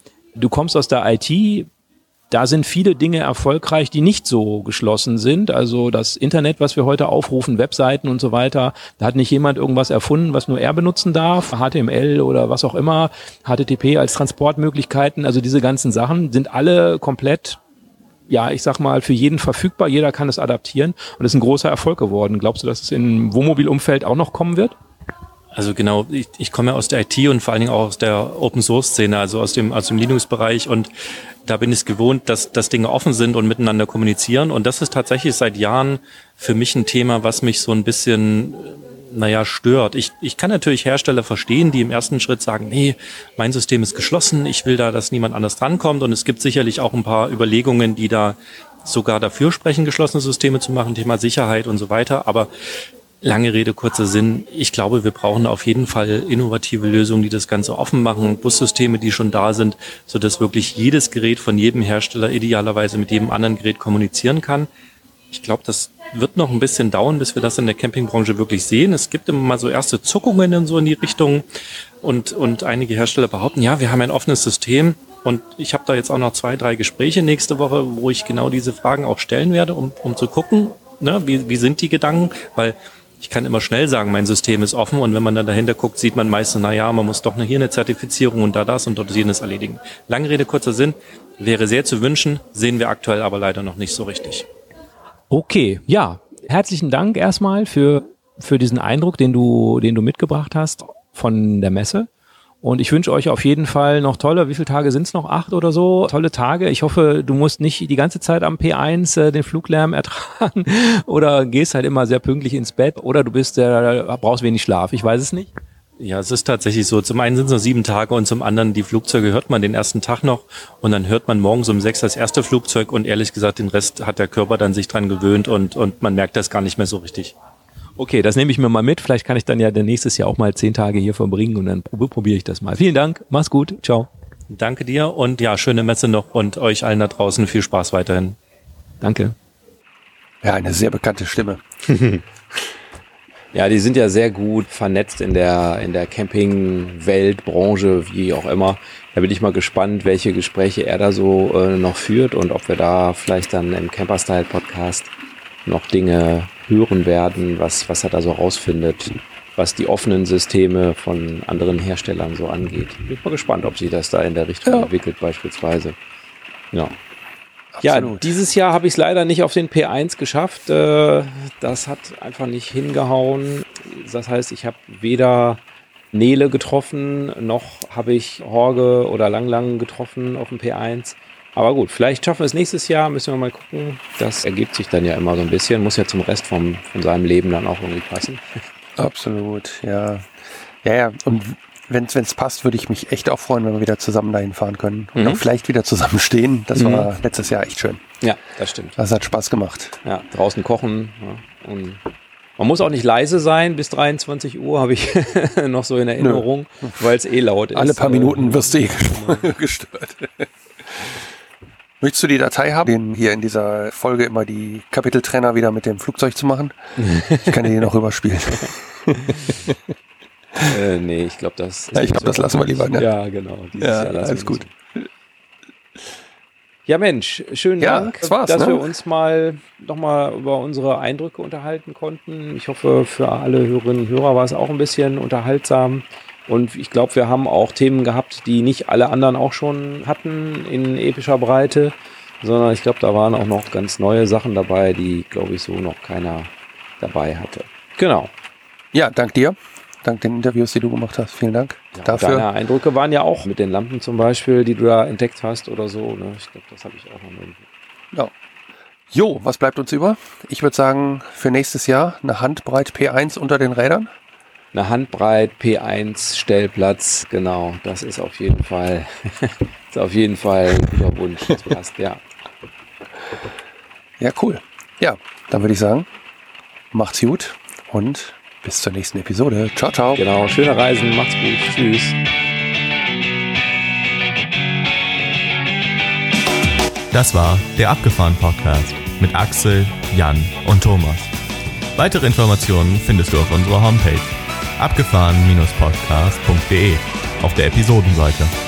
Du kommst aus der I T, da sind viele Dinge erfolgreich, die nicht so geschlossen sind. Also das Internet, was wir heute aufrufen, Webseiten und so weiter, da hat nicht jemand irgendwas erfunden, was nur er benutzen darf. H T M L oder was auch immer, H T T P als Transportmöglichkeiten. Also diese ganzen Sachen sind alle komplett, ja, ich sag mal, für jeden verfügbar. Jeder kann es adaptieren und das ist ein großer Erfolg geworden. Glaubst du, dass es im Wohnmobilumfeld auch noch kommen wird? Also genau, ich, ich komme ja aus der I T und vor allen Dingen auch aus der Open-Source-Szene, also aus dem, aus dem Linux-Bereich, und da bin ich es gewohnt, dass, dass Dinge offen sind und miteinander kommunizieren, und das ist tatsächlich seit Jahren für mich ein Thema, was mich so ein bisschen, naja, stört. Ich, ich kann natürlich Hersteller verstehen, die im ersten Schritt sagen, nee, mein System ist geschlossen, ich will da, dass niemand anders drankommt, und es gibt sicherlich auch ein paar Überlegungen, die da sogar dafür sprechen, geschlossene Systeme zu machen, Thema Sicherheit und so weiter, aber lange Rede, kurzer Sinn. Ich glaube, wir brauchen auf jeden Fall innovative Lösungen, die das Ganze offen machen, Bussysteme, die schon da sind, sodass wirklich jedes Gerät von jedem Hersteller idealerweise mit jedem anderen Gerät kommunizieren kann. Ich glaube, das wird noch ein bisschen dauern, bis wir das in der Campingbranche wirklich sehen. Es gibt immer mal so erste Zuckungen in so in die Richtung, und, und einige Hersteller behaupten, ja, wir haben ein offenes System, und ich habe da jetzt auch noch zwei, drei Gespräche nächste Woche, wo ich genau diese Fragen auch stellen werde, um, um zu gucken, ne, wie, wie sind die Gedanken, weil ich kann immer schnell sagen, mein System ist offen, und wenn man dann dahinter guckt, sieht man meistens, na ja, man muss doch hier eine Zertifizierung und da das und dort jenes erledigen. Lange Rede, kurzer Sinn, wäre sehr zu wünschen, sehen wir aktuell aber leider noch nicht so richtig. Okay, ja, herzlichen Dank erstmal für, für diesen Eindruck, den du, den du mitgebracht hast von der Messe. Und ich wünsche euch auf jeden Fall noch tolle, wie viele Tage sind es noch? Acht oder so? Tolle Tage. Ich hoffe, du musst nicht die ganze Zeit am P eins äh, den Fluglärm ertragen oder gehst halt immer sehr pünktlich ins Bett, oder du bist äh, brauchst wenig Schlaf. Ich weiß es nicht. Ja, es ist tatsächlich so. Zum einen sind es noch sieben Tage und zum anderen, die Flugzeuge hört man den ersten Tag noch, und dann hört man morgens um sechs das erste Flugzeug, und ehrlich gesagt, den Rest hat der Körper dann sich dran gewöhnt, und, und man merkt das gar nicht mehr so richtig. Okay, das nehme ich mir mal mit. Vielleicht kann ich dann ja nächstes Jahr auch mal zehn Tage hier verbringen, und dann probiere ich das mal. Vielen Dank, mach's gut, ciao. Danke dir, und ja, schöne Messe noch, und euch allen da draußen viel Spaß weiterhin. Danke. Ja, eine sehr bekannte Stimme. Ja, die sind ja sehr gut vernetzt in der, in der Camping-Welt, Branche, wie auch immer. Da bin ich mal gespannt, welche Gespräche er da so äh, noch führt, und ob wir da vielleicht dann im Camper-Style-Podcast noch Dinge hören werden, was, was er da so rausfindet, was die offenen Systeme von anderen Herstellern so angeht. Bin ich mal gespannt, ob sich das da in der Richtung ja. entwickelt beispielsweise. Ja. Ja, dieses Jahr habe ich es leider nicht auf den P eins geschafft. Das hat einfach nicht hingehauen. Das heißt, ich habe weder Nele getroffen, noch habe ich Horge oder Lang Lang getroffen auf dem P eins. Aber gut, vielleicht schaffen wir es nächstes Jahr, müssen wir mal gucken. Das ergibt sich dann ja immer so ein bisschen, muss ja zum Rest vom, von seinem Leben dann auch irgendwie passen. Absolut, ja. Ja, ja, und wenn es passt, würde ich mich echt auch freuen, wenn wir wieder zusammen dahin fahren können. Und mhm. auch vielleicht wieder zusammen stehen. Das mhm. war letztes Jahr echt schön. Ja, das stimmt. Das hat Spaß gemacht. Ja, draußen kochen. Ja, und man muss auch nicht leise sein, bis dreiundzwanzig Uhr habe ich noch so in Erinnerung, weil es eh laut ist. Alle paar Minuten wirst du eh gestört. Möchtest du die Datei haben, den hier in dieser Folge immer die Kapiteltrenner wieder mit dem Flugzeug zu machen? Ich kann die noch rüberspielen. äh, nee, ich glaube, das ja, ich glaube, so das lassen wir lieber. Ne? Ja, genau. Ja, alles gut. So. Ja, Mensch, schönen ja, Dank, das war's, dass ne? wir uns mal nochmal über unsere Eindrücke unterhalten konnten. Ich hoffe, für alle Hörerinnen und Hörer war es auch ein bisschen unterhaltsam. Und ich glaube, wir haben auch Themen gehabt, die nicht alle anderen auch schon hatten in epischer Breite, sondern ich glaube, da waren auch noch ganz neue Sachen dabei, die, glaube ich, so noch keiner dabei hatte. Genau. Ja, dank dir. Dank den Interviews, die du gemacht hast. Vielen Dank ja, dafür. Deine Eindrücke waren ja auch mit den Lampen zum Beispiel, die du da entdeckt hast oder so. Ne? Ich glaube, das habe ich auch noch irgendwie. Ja. Jo, was bleibt uns über? Ich würde sagen, für nächstes Jahr eine Handbreit P eins unter den Rädern. Eine Handbreit P eins Stellplatz, genau. Das ist auf jeden Fall, ist auf jeden Fall ein guter Wunsch, das passt, ja. Ja, cool. Ja, dann würde ich sagen, macht's gut und bis zur nächsten Episode. Ciao, ciao. Genau, schöne Reisen, macht's gut. Tschüss. Das war der Abgefahren-Podcast mit Axel, Jan und Thomas. Weitere Informationen findest du auf unserer Homepage abgefahren Bindestrich podcast punkt de auf der Episodenseite.